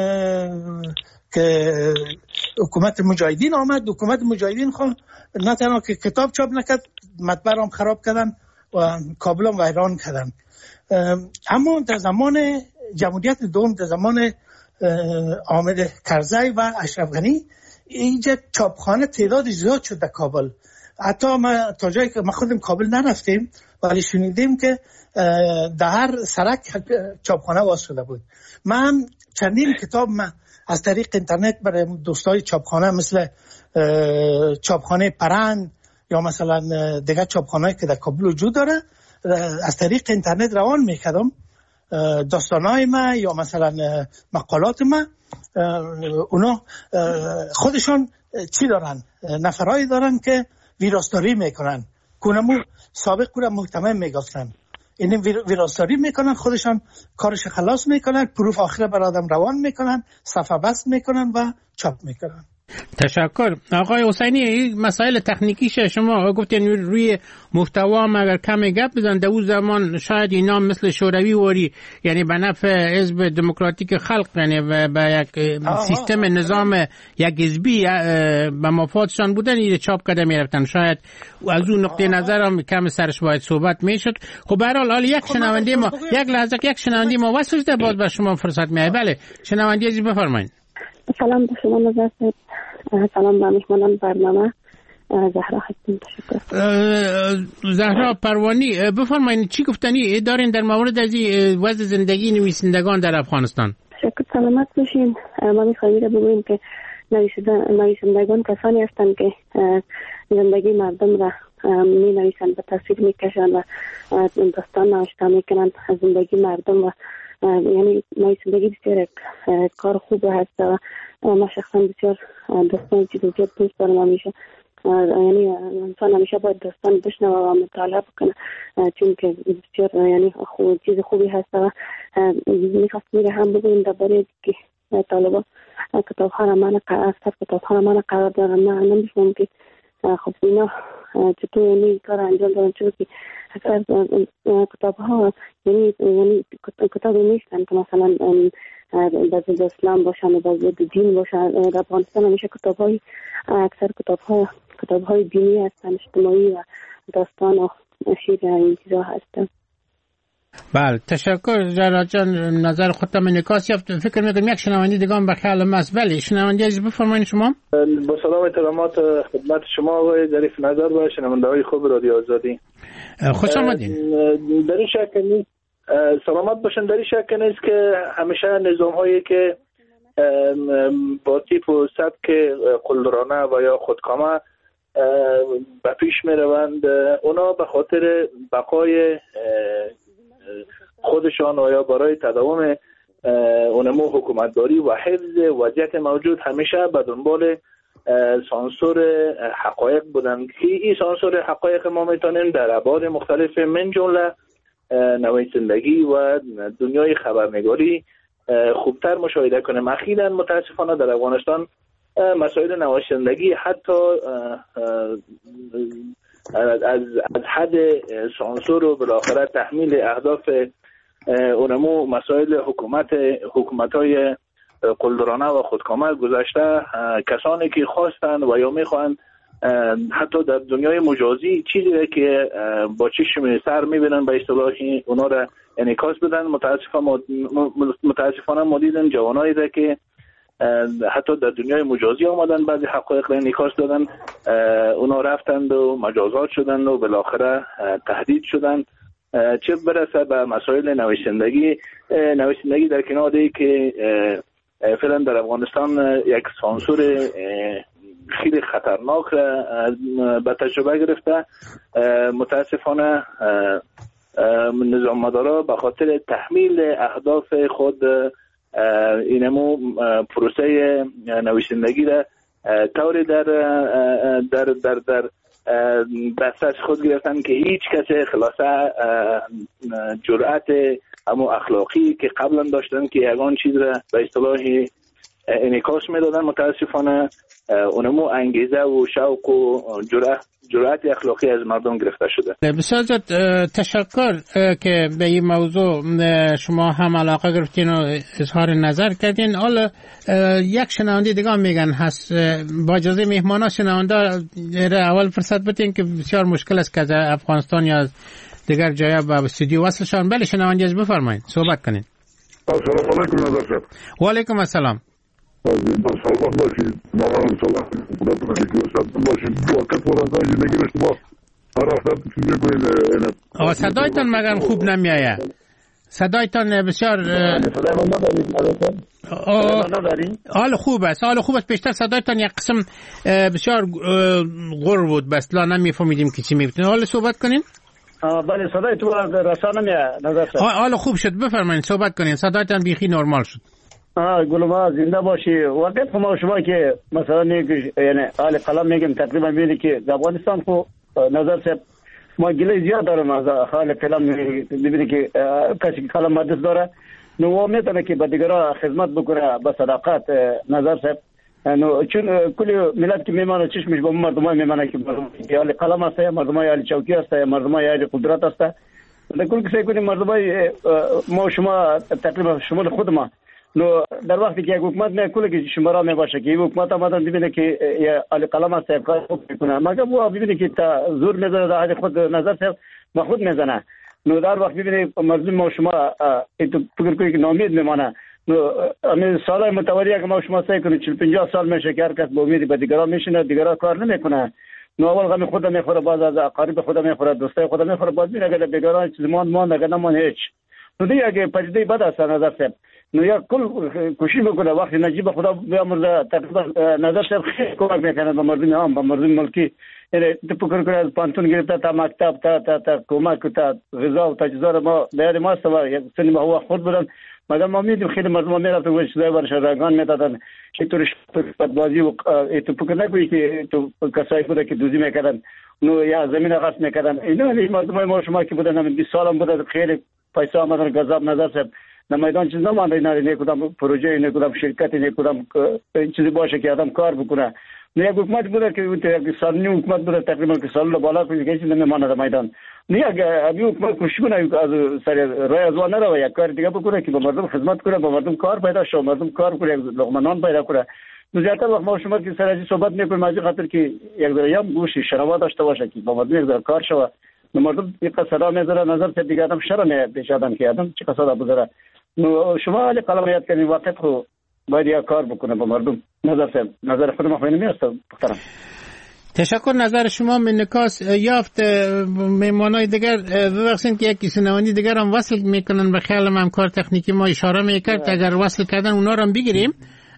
که حکومت مجاهدین آمد، حکومت مجاهدین خود نه تنها که کتاب چاپ نکرد، مطبع هم خراب کردن و کابل هم ویران کردن. اما در زمان جمهوریت دوم، در زمان حامد کرزی و اشرف غنی، اینجا چاپخانه تعداد زیاد شد در کابل. حتی ما تا جایی که ما خودم کابل نرفتیم ولی شنیدیم که در هر سرک چاپخانه واس شده بود. من چندین کتاب از طریق اینترنت برای دوستای چاپخانه مثل چاپخانه پرند یا مثلا دیگه چاپخانه‌ای که در کابل وجود داره از طریق اینترنت روان میکردم. داستانای ما یا مثلا مقالات ما، اونا خودشان چی دارن؟ نفرایی دارن که ویراستاری میکنن. کنمو سابق کورا محتمم میگفتن. این ویراستاری میکنن، خودشان کارش خلاص میکنن، پروف آخر بر آدم روان میکنن، صفحه بست میکنن و چاپ میکنن. تشکر. آقای حسینی، مسائل تکنیکیش شما گفتین روی محتوا اگر کمی گپ بزن، در اون زمان شاید اینا مثل شوروی وری، یعنی به نفع حزب دموکراتیک خلق، یعنی به یک سیستم نظام یک حزبی به مفادشان بودن، این چاپ کرده میرفتن. شاید از اون نقطه نظر هم کم سرش باید صحبت میشد. خب به هر حال یک شنونده ما یک لحظه یک شنونده ما واسه ده باز به شما فرصت میاد. بله شنونده عزیز بفرمایید. سلام به شما نظر صاحب، سلام به میهمانان برنامه. زهرا هستم. تشکر. زهرا پروانی، بفرمایید چی گفتنی دارین در مورد از وضع زندگی نویسندگان در افغانستان؟ تشکر. سلامت باشین. ما میخوایم بگوییم که نویسندگان کسانی هستند که زندگی مردم را می نویسند، به تصویر می کشند و داستان نوشته می کنند از زندگی مردم و یعنی نویسندگی بسیار کار خوب هست و ما شخصا بسیار داستان چیز دوست دارم. همیشه یعنی انسان همیشه باید داستان بشنوه و مطالعه بکنه چون که بسیار یعنی چیز خوبی هست و میخواست میگه هم بگویم درباره که طالبا کتاب‌ها را من قرار دارم. من نمی‌فهمم که خب اینا چطور این کار انجام دادن، چون که اکثر کتاب‌ها یعنی کتابی نیستن که مثلا باز اسلام باشن و باز دین باشن. در افغانستان همیشه اکثر کتاب‌های دینی هستن، اجتماعی و داستان و شعر این چیزا هستن. بله تشکر جرات جان، نظر خودت من انعکاس یافت. فکر می‌کنم یک شنونده دیگه هم به خیال ماست. بله شنونده عزیز بفرمایید شما. با سلام احترامات خدمت شما و ظریف نظر و شنونده‌های خوب رادیو آزادی. خوش آمدین. در این شک نیست سلامت باشن. در این شک نیست که همیشه نظام‌هایی که با تیپ و سبک قلدرانه و یا خودکامه به پیش می‌روند، اونا به خاطر بقای خودشان و یا برای تداوم اونمو حکومتداری و حفظ وضعیت موجود همیشه به دنبال سانسور حقایق بودن که این سانسور حقایق ما میتونیم در ابعاد مختلف من جمله نویسندگی و دنیای خبرنگاری خوبتر مشاهده کنیم. اخیراً متاسفانه در افغانستان مسائل نویسندگی حتی از حد سانسور و بالاخره تحمیل اهداف اونمو مسائل حکومت‌های قلدرانه و خودکامه گذشته. کسانی که خواستن و یا میخوان حتی در دنیای مجازی چیزی که با چشم سر میبینن به اصطلاحی اونا را انعکاس بدن. متاسفانه ما دیدن جوانایی را که حتی در دنیای مجازی آمدن بعضی حقایق را انعکاس دادن، اونا رفتند و مجازات شدند و بالاخره تهدید شدند. چه برسه به مسائل نویسندگی در کنار ای که فعلا در افغانستان یک سانسور خیلی خطرناک به تجربه گرفته. متاسفانه نظام مدارا به خاطر تحمیل اهداف خود اینمو پروسه نویسندگی را طوری در دستش خود گرفتن که هیچ کسی خلاصه جرأت همو اخلاقی که قبلا داشتن که یگان چیز را به اصطلاح انعکاس میدادن، متاسفانه اونمو انگیزه و شوق و جرأت اخلاقی از مردم گرفته شده. بسیار تشکر که به این موضوع شما هم علاقه گرفتین و اظهار نظر کردین. حالا یک شنونده دیگه میگن هست، با اجازه مهمانا شنونده اول فرصت بدین که بسیار مشکل است که از افغانستان یا دیگر جای به استودیو وصل شون. بله شنونده عزیز بفرمایید صحبت کنین. السلام علیکم نظر شد. و علیکم السلام. سلامت باشید. ممنون سلام باشید. وقت ورزش زندگی شما هر وقت چیزی کنید. صدایتان مگر خوب نمیآید. صدایتان بسیار حال خوب است. بیشتر صدایتان یک قسم بسیار غر بود، بس لا نمیفهمیدیم که چی میگفتین. حالا صحبت کنین. بله صدای تو رسانه نظر شد. حالا خوب شد، بفرمایید صحبت کنین. صدایتان بیخی نرمال شد. گلما زنده باشی. وقت شما که مثلا یعنی آل قلم میگم تقریبا میبینی که در افغانستان خو نظر سے ما گله زیاد دارم از حال قلم میبینی که کسی که قلم مدرس داره نو میتونه که به دیگران خدمت بکنه با صداقت. نظر سے نو چون کل ملت که میمانه چشمش با مردمای میمانه که آل قلم هست، مردمای آل چوکی هست، مردمای آل قدرت هست. در کل کسی کنیم مردمای ما شما تقریبا شمال خود ما نو در وقتی که یک حکومت نه کله که شما را میباشه که حکومت آمدن ببینه که علی قلم است کار میکنه مگر او ببینه که تا زور میزنه در خود نظر سے با خود میزنه. نو در وقت ببینه مردم ما شما تو فکر کنید که ناامید میمانه. نو همین سالای متوالی که ما شما سعی کنید 40-50 سال میشه که هر کس با امید به دیگران میشینه، دیگران کار نمیکنه. نو اول غمی خود میخوره، باز از اقارب خود میخوره، دوستای خود میخوره، باز میره اگر دیگران زمان اگر نمونه هیچ. نو دیگه اگه پدیده بد است نظر سے نو یا کل کوشش میکنه وقتی نجیب خدا بیامرزه تقریبا نظر شب خیلی کمک میکنه به مردم عام، به مردم ملکی. یعنی تو فکر کنه از پانتون گرفته تا مکتب تا کمک تا غذا و تجهیزات ما در ما است و یک سنی ما خود بودن. مادام ما میدیم خیلی مردم میرفتن و چیزای برش رنگان میدادن. اینطوری بازی و تو فکر نکنی که تو کسایی بوده که دوزی میکردن نو یا زمین غصب میکردن. اینا مردم ما شما که بودن همین 20 سال هم بوده خیلی پیسه آمدن گذاب نظر شد. نمایدان چیز نمانده نه کدام پروژه نه کدام شرکت نه کدام چیزی باشه که آدم کار بکنه. نه یک حکومت بوده که یک سال نیو حکومت بوده تقریبا که سال بالا کنه که چیزی نمیمانه میدان. نه اگه ابی حکومت کوشش کنه از سر راه از وانه رو یک کار دیگه بکنه که به مردم خدمت کنه، به مردم کار پیدا شه، مردم کار کنه، لقمه نان پیدا کنه. زیاتر وقت ما شما که سر از صحبت میکنیم از خاطر که یک ذره گوشی شنوا داشته باشه که با مردم یک ذره کار شه. مردم یک صدا میذاره نظر ته دیگه آدم شرم پیش آدم که آدم چه صدا بذاره. شما علی قلم یاد کنید وقت خو باید یک کار بکنه با مردم. نظر خود ما فهمی میست محترم. تشکر. نظر شما من نکاس یافت. مهمانای دیگر ببخشید که یک شنوندی دیگر هم وصل میکنن به خیالم هم کار تکنیکی ما اشاره میکرد اگر وصل کردن اونا رو هم بگیریم.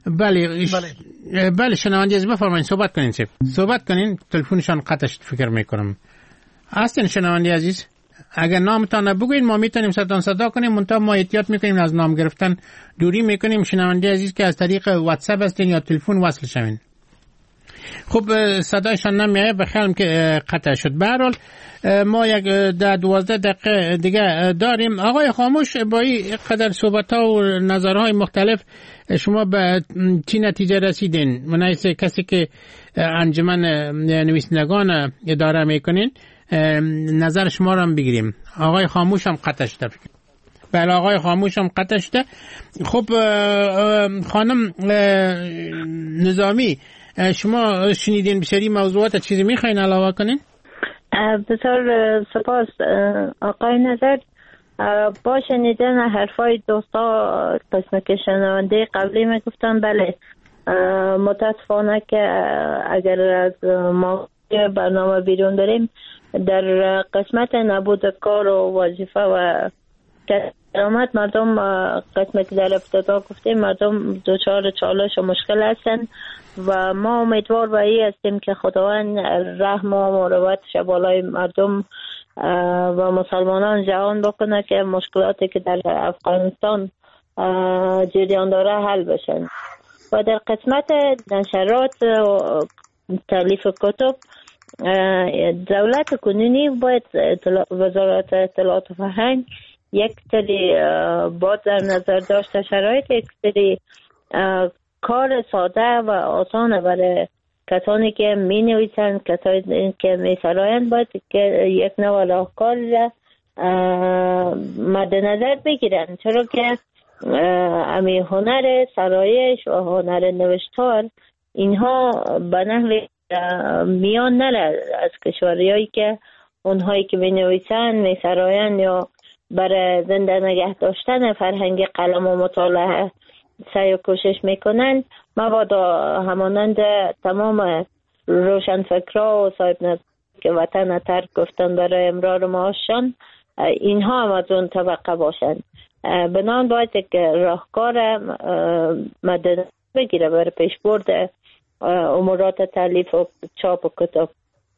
بله شنوندی از بفرمایید صحبت کنین تلفنشان قطع شد فکر میکنم. هستین شنوندی عزیز؟ اگر نامتان بگوین ما میتونیم صدا کنیم، منتها ما احتیاط میکنیم از نام گرفتن دوری میکنیم. شنونده عزیز که از طریق واتساپ هستین یا تلفن وصل شوین. خب صدایشان نمیاد به خیالم که قطع شد. به هر حال ما یک 12 دقیقه دیگه داریم. آقای خاموش با این قدر صحبت ها و نظرهای مختلف شما به چی نتیجه رسیدین؟ منایسه کسی که انجمن نویسندگان اداره میکنین نظر شما رو هم بگیریم. آقای خاموش هم قطع شده. بله آقای خاموش هم قطع شده. خب خانم نظامی شما شنیدین بسیاری موضوعات چیزی میخواین علاوه کنین؟ بسیار سپاس آقای نظر. با شنیدن حرفای دوستا قسم که شنونده قبلی میگفتن بله متاسفانه که اگر از ما برنامه بیرون بریم در قسمت نبود کار و وظیفه و درآمد مردم قسمتی که در ابتدا گفتیم مردم دچار چالش و مشکل هستند و ما امیدوار به این هستیم که خداوند رحم و مروتش بالای مردم و مسلمانان جهان بکنه که مشکلاتی که در افغانستان جریان داره حل بشن. و در قسمت نشرات و تالیف کتب دولت کنونی باید وزارت اطلاعات و فرهنگ یک سری باید در نظر داشته شرایط یک سری کار ساده و آسان برای کسانی که می نویسند کسانی که می سرایند باید که یک نوع راهکار را مد نظر بگیرند، چرا که امی هنر سرایش و هنر نوشتار اینها به نحو میان نره از کشوریایی که اونهایی که می نویسند می سرایند یا برای زنده نگه داشتن فرهنگ قلم و مطالعه سعی و کوشش میکنن. مبادا همانند تمام روشنفکرها و صاحب نظر که وطن ترک گفتن برای امرار معاششان اینها هم از اون طبقه باشند. بنان باید یک راهکار مدنظر بگیره برای پیشبرد امورات تالیف و چاپ و کتاب.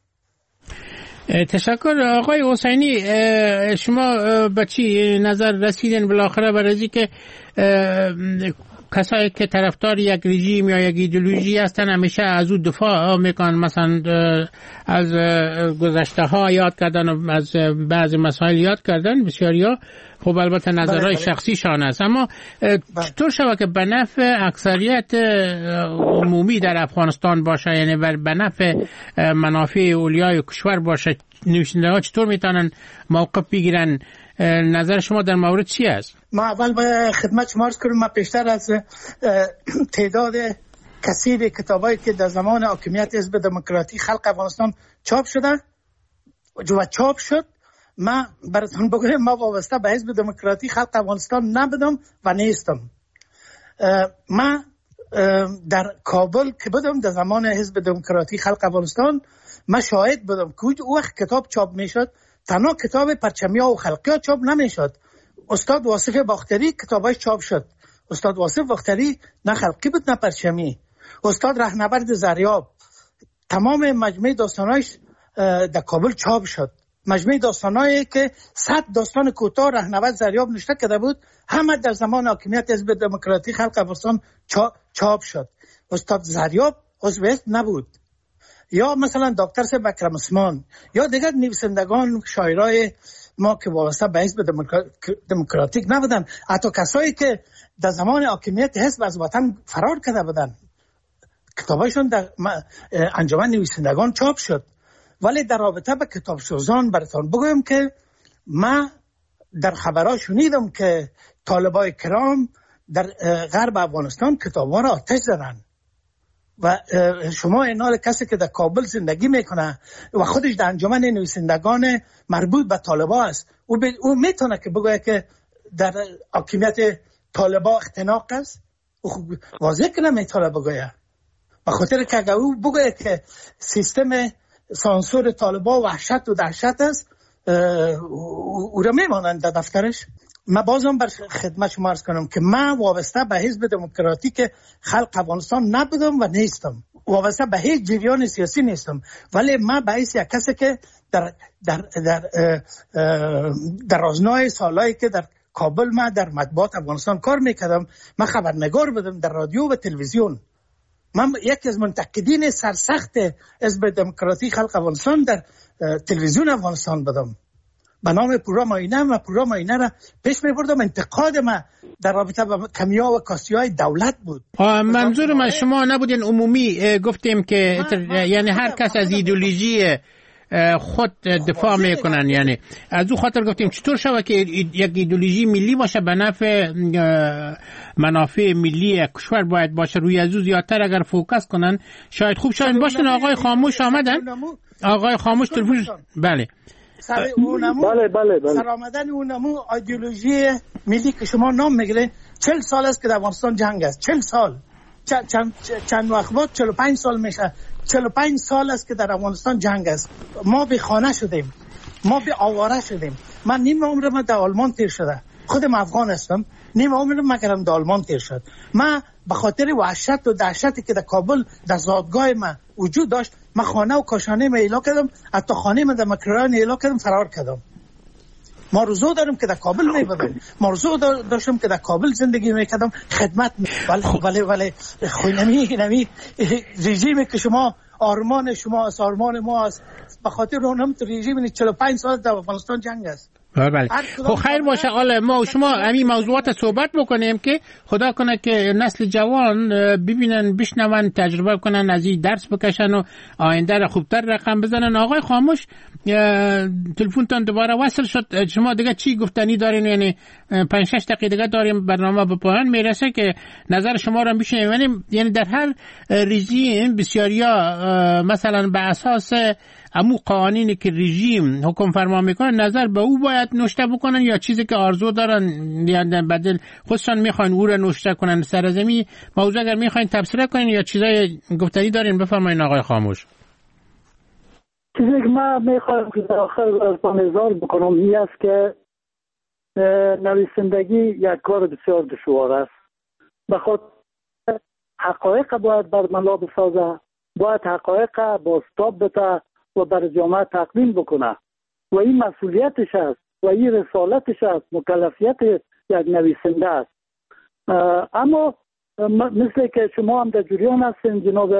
تشکر. آقای حسینی شما به چی نظر رسیدین بالاخره برای که کسایی که طرفدار یک رژیم یا یک ایدئولوژی هستن همیشه از او دفاع میکنن، مثلا از گذشته ها یاد کردن و از بعضی مسائل یاد کردن بسیاریا. خب البته نظرهای شخصی شان است، اما چطور شود که به نفع اکثریت عمومی در افغانستان باشه، یعنی به نفع منافع اولیای کشور باشه؟ نویسنده ها چطور میتونن موقف بگیرن؟ نظر شما در مورد چی است؟ ما اول به خدمت شما عرض کنم، ما پیشتر از تعداد کثیر کتابایی که در زمان حاکمیت حزب دموکراتی خلق افغانستان چاپ شده و چاپ شد، ما براتون بگم ما وابسته به حزب دموکراتی خلق افغانستان نبودم و نیستم. ما در کابل که بودم در زمان حزب دموکراتی خلق افغانستان ما شاهد بودم که او وقت کتاب چاپ میشد تنها کتاب پرچمیا و خلقیات چاپ نمیشد. استاد واصف باختری کتابش چاپ شد، استاد واصف وختری نه خلقی بود نه پرچمی. استاد رهنورد زریاب تمام مجموعه داستانایش در کابل چاپ شد. مجموعه داستانایی که 100 داستان کوتاه رهنورد زریاب نوشته کرده بود همه در زمان حاکمیت حزب دموکراتیک خلق افغانستان چاپ شد. استاد زریاب عضو حزب نبود. یا مثلا دکتر صاحب اکرم عثمان یا دیگر نویسندگان شاعرای ما که وابسته به حزب دموکراتیک نبودن، حتی کسایی که در زمان حاکمیت حزب از وطن فرار کرده بودن کتابایشون در انجمن نویسندگان چاپ شد. ولی در رابطه به کتاب سوزان براتون بگویم که ما در خبرها شنیدم که طالبای کرام در غرب افغانستان کتاب‌ها را آتش زدن و شما اینال کسی که در کابل زندگی میکنه و خودش در انجمن نویسندگان مربوط به طالبا است، او میتونه که بگویه که در حاکمیت طالبا اختناق است؟ او واضح که نمیتونه بگویه. به خاطر که اگر او بگویه که سیستم سانسور طالبا وحشت و دهشت است، او را میمانند در دفترش. من بازم بر خدمت شما عرض کنم که من وابسته به حزب دموکراتیک خلق افغانستان نبودم و نیستم، وابسته به هیچ جریان سیاسی نیستم، ولی من به حیث یک کسی که در رازنای سالایی که در کابل من در مطبوعات افغانستان کار میکردم، من خبرنگار بودم در رادیو و تلویزیون. من یکی از منتقدین سرسخت حزب دموکراتیک خلق افغانستان در تلویزیون افغانستان بودم. به نام پروگرام آینه و پروگرام آینه را پیش می‌بردم. انتقاد من در رابطه با کمیا و کاستی‌های دولت بود. منظور من شما نبودین عمومی گفتیم که یعنی هر کس از ایدئولوژی خود دفاع میکنن، یعنی از او خاطر گفتیم چطور شود که یک ایدئولوژی ملی باشه به نفع منافع ملی کشور باید باشه، روی از او زیادتر اگر فوکس کنن شاید خوب شاید باشن. آقای خاموش آمدن، آقای خاموش تلفن. بله بله. سر آمدن اونمو ایدئولوژی ملی که شما نام میگیرین 40 سال است که در افغانستان جنگ است. 40 سال چند وقت بعد 45 سال میشه. 45 سال است که در افغانستان جنگ است. ما به خانه شدیم، ما به آواره شدیم. من نیم عمر من در آلمان تیر شده، خودم افغان هستم، نیم عمر من در آلمان تیر شد. من به خاطر وحشت و دهشتی که در کابل در زادگاه من وجود داشت، من خانه و کاشانه من اعلام کردم، حتی خانه من در مکران اعلام کردم، فرار کردم. ما روزو دارم که در کابل میبودم، ما روزو داشتم که در کابل زندگی میکردم، خدمت ولی نمی رژیمی که شما آرمان شما است، آرمان ما است، به خاطر اونم تو رژیم 45 سال در افغانستان جنگ است. بله. خب خیر باشه. حالا ما و شما همین موضوعات صحبت بکنیم که خدا کنه که نسل جوان ببینن، بشنون، تجربه کنن، از این درس بکشن و آینده را خوبتر رقم بزنن. آقای خاموش تلفنتون دوباره وصل شد. شما دیگه چی گفتنی دارین؟ یعنی 5-6 دقیقه دیگه داریم برنامه به پایان میرسه که نظر شما را بشنویم. یعنی در هر رژیم بسیاریا مثلا به اساس امو قوانینی که رژیم حکم فرما میکنه نظر به او باید نوشته بکنن یا چیزی که آرزو دارن یعنی بدل خودشان میخواین او را نوشته کنن. سرزمی موضوع اگر میخواین تبصره کنین یا چیزای گفتنی دارین بفرمایید آقای خاموش. چیزی که من میخوایم که در آخر پانیزار بکنم این است که نویسندگی یک کار بسیار دشوار است. بخاطر حقایق باید برملا بسازه، باید حقایق بازتاب بده و بر جامعه تقدیم بکنه و این مسئولیتش است و این رسالتش است، مکلفیت یک نویسنده است. اما مثل که شما هم در جریان هستین جناب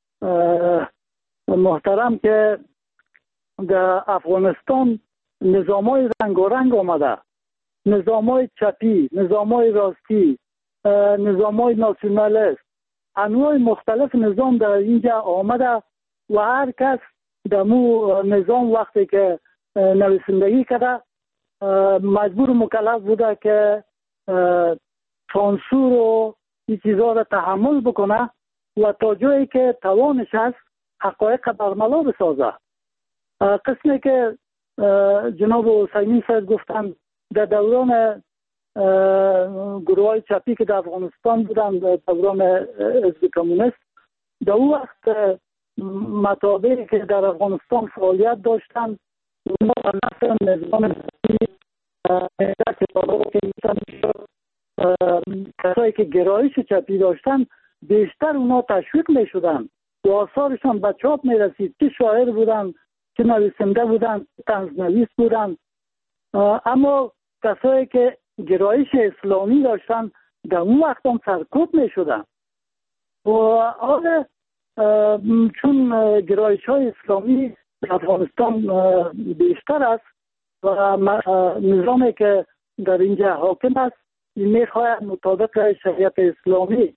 محترم که در افغانستان نظامای رنگارنگ آمده، نظامای چپی، نظامای راستی، نظامای ناسیونالیست، انواع مختلف نظام در اینجا آمده و هر کس در مو نظام وقتی که نویسندگی کرده مجبور مکلف بوده که سانسور و این چیزها را تحمل بکنه و تا جایی که توانش هست حقایق برملا بسازه. قسمی که جناب حسینی صاحب گفتن در دوران گروه های چپی که در افغانستان بودن، در دوران حزب کمونیست، در اون وقت مطابعی که در افغانستان فعالیت داشتن اونا نفع نظام کتابا که میشن کسایی که گرایش چپی داشتن بیشتر اونا تشویق می شدن و آثارشان به چاپ می رسید. که شاعر بودن، که نویسنده بودن، طنزنویس بودن. اما کسایی که گرایش اسلامی داشتن در اون وقت هم سرکوب می شدن. و حالا چون گرایش های اسلامی در افغانستان بیشتر است و نظامی که در اینجا حاکم است میخواهد مطابق شریعت اسلامی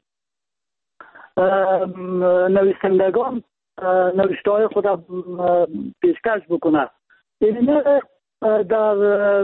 نویسندگان نوشته های خود پیشکش بکنه. این در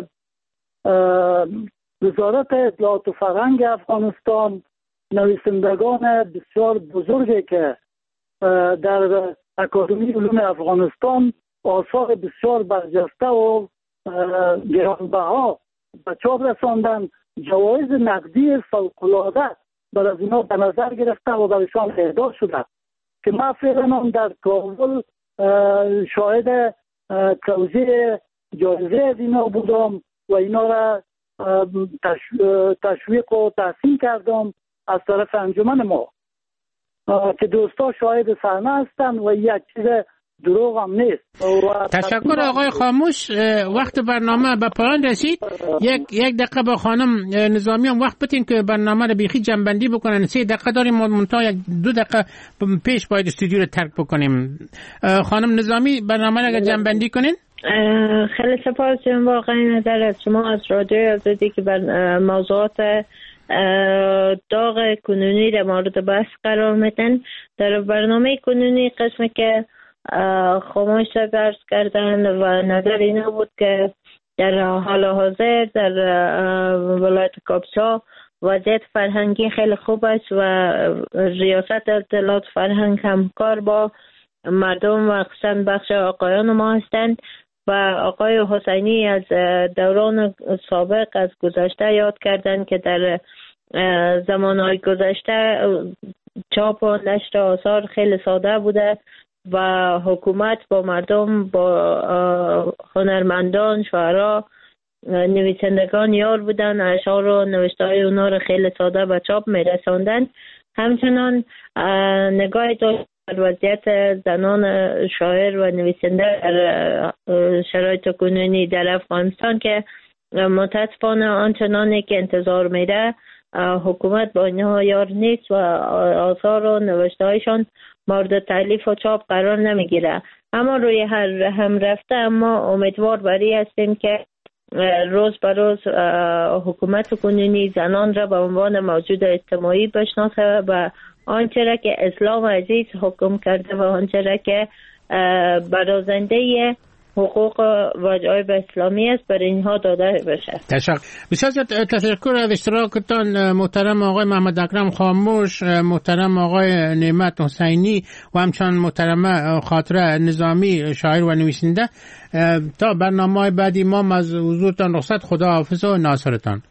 وزارت اطلاعات و فرهنگ افغانستان نویسندگان بسیار بزرگی که در اکادمی علوم افغانستان آثار بسیار برجسته و گرانبها به چاپ رساندن، جوایز نقدی فوق‌العاده بر از اینا به نظر گرفته و برشان اهدا شده که من فعلا در کابل شاهد توزیع جایزه از اینا بودم و اینا را تشویق و تحسین کردم از طرف انجمن ما که دوستا شاهد صحنه هستن و یک چیز دروغ هم نیست. تشکر آقای خاموش. وقت برنامه به پایان رسید. یک دقیقه با خانم نظامی هم وقت بتین که برنامه رو بیخی جنبندی بکنن. 3 دقیقه داریم، منتها 2 دقیقه پیش باید استودیو رو ترک بکنیم. خانم نظامی برنامه رو اگر جنبندی کنین. خیلی سپاس واقعا نظر از شما از رادیو آزادی که بر موضوعات داغ کنونی در مورد بحث قرار میدن. در برنامه کنونی قسمی که خاموش درس کردن و نظر اینا بود که در حال حاضر در ولایت کاپیسا وضعیت فرهنگی خیلی خوب است و ریاست اطلاعات فرهنگ همکار با مردم و خصوصا بخش آقایان ما هستند و آقای حسینی از دوران سابق از گذشته یاد کردن که در زمانهای گذشته چاپ و نشر آثار خیلی ساده بوده و حکومت با مردم، با هنرمندان، شاعران، نویسندگان یار بودن، اشعار و نوشته های اونا رو خیلی ساده به چاپ میرساندن. همچنان نگاه داشت در وضعیت زنان شاعر و نویسنده در شرایط کنونی در افغانستان که متاسفانه آنچنانی که انتظار میده حکومت با اینها یار نیست و آثار و نوشته هایشان مورد تألیف و چاپ قرار نمیگیره. اما روی هر هم رفته اما امیدوار بری هستیم که روز به روز حکومت کنونی زنان را به عنوان موجود اجتماعی بشناسه و آنچه را که اسلام عزیز حکم کرده و آنچه را که برازنده حقوق و جایب اسلامی است بر اینها داده بشه. بسیار تشکر از اشتراکتان محترم آقای محمد اکرم خاموش، محترم آقای نعمت حسینی و همچنان محترم خاطره نظامی شاعر و نویسنده. تا برنامه بعدی ما از حضورتان رخصت. خدا حافظ و ناصرتان.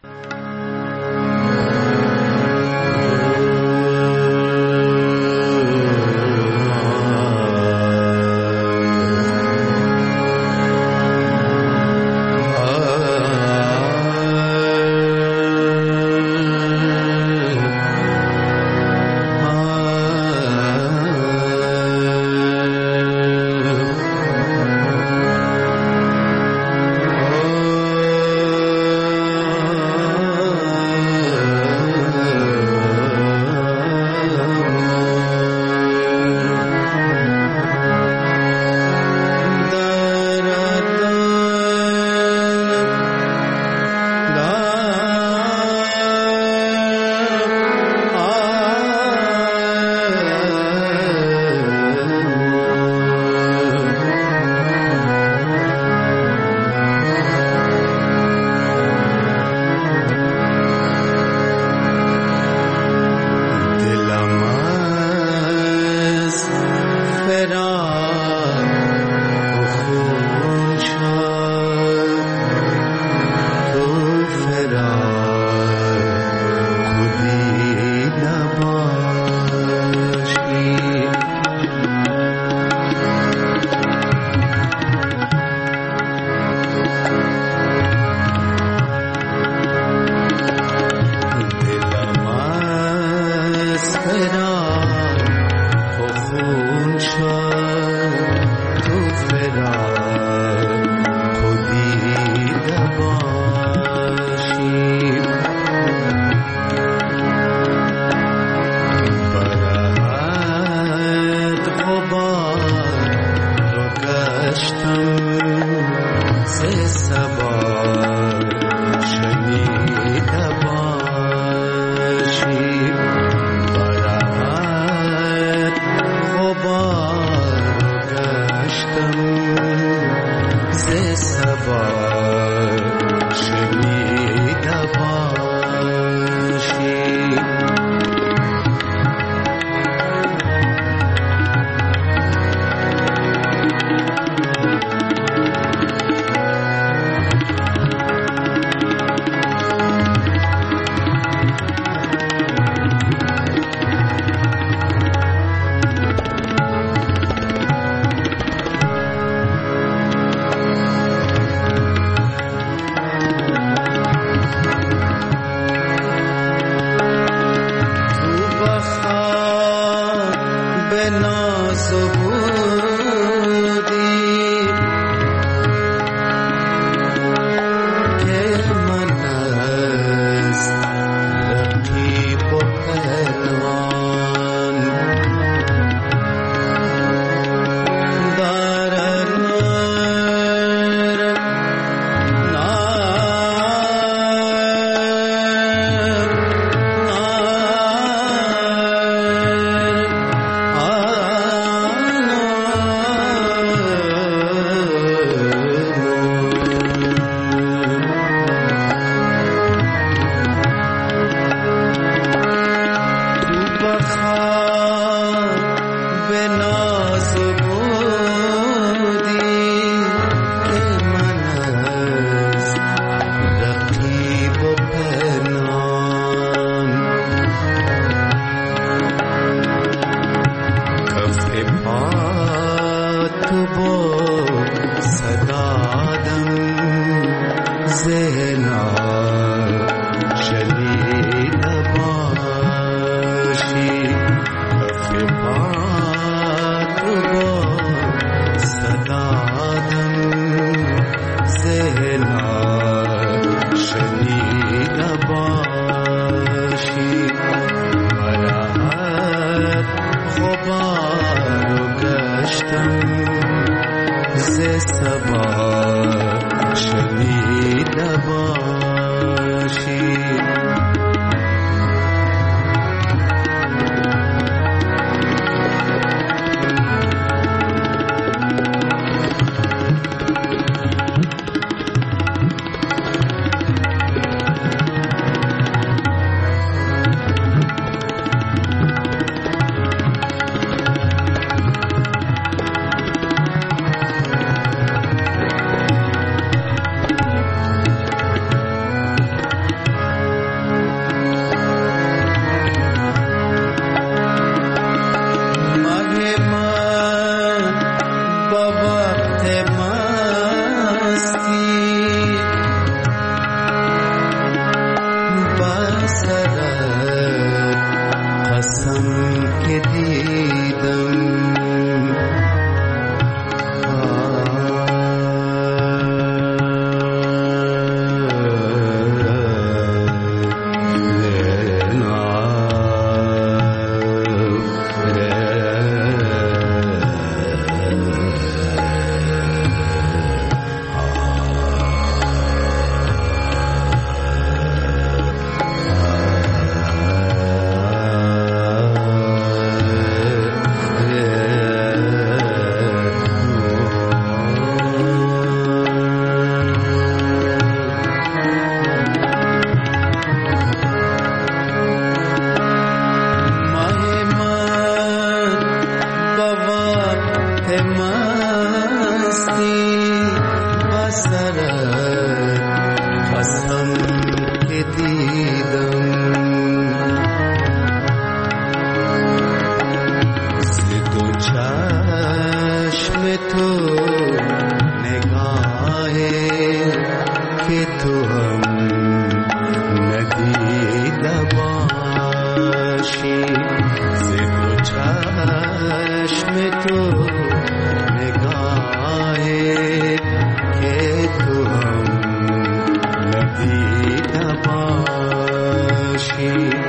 She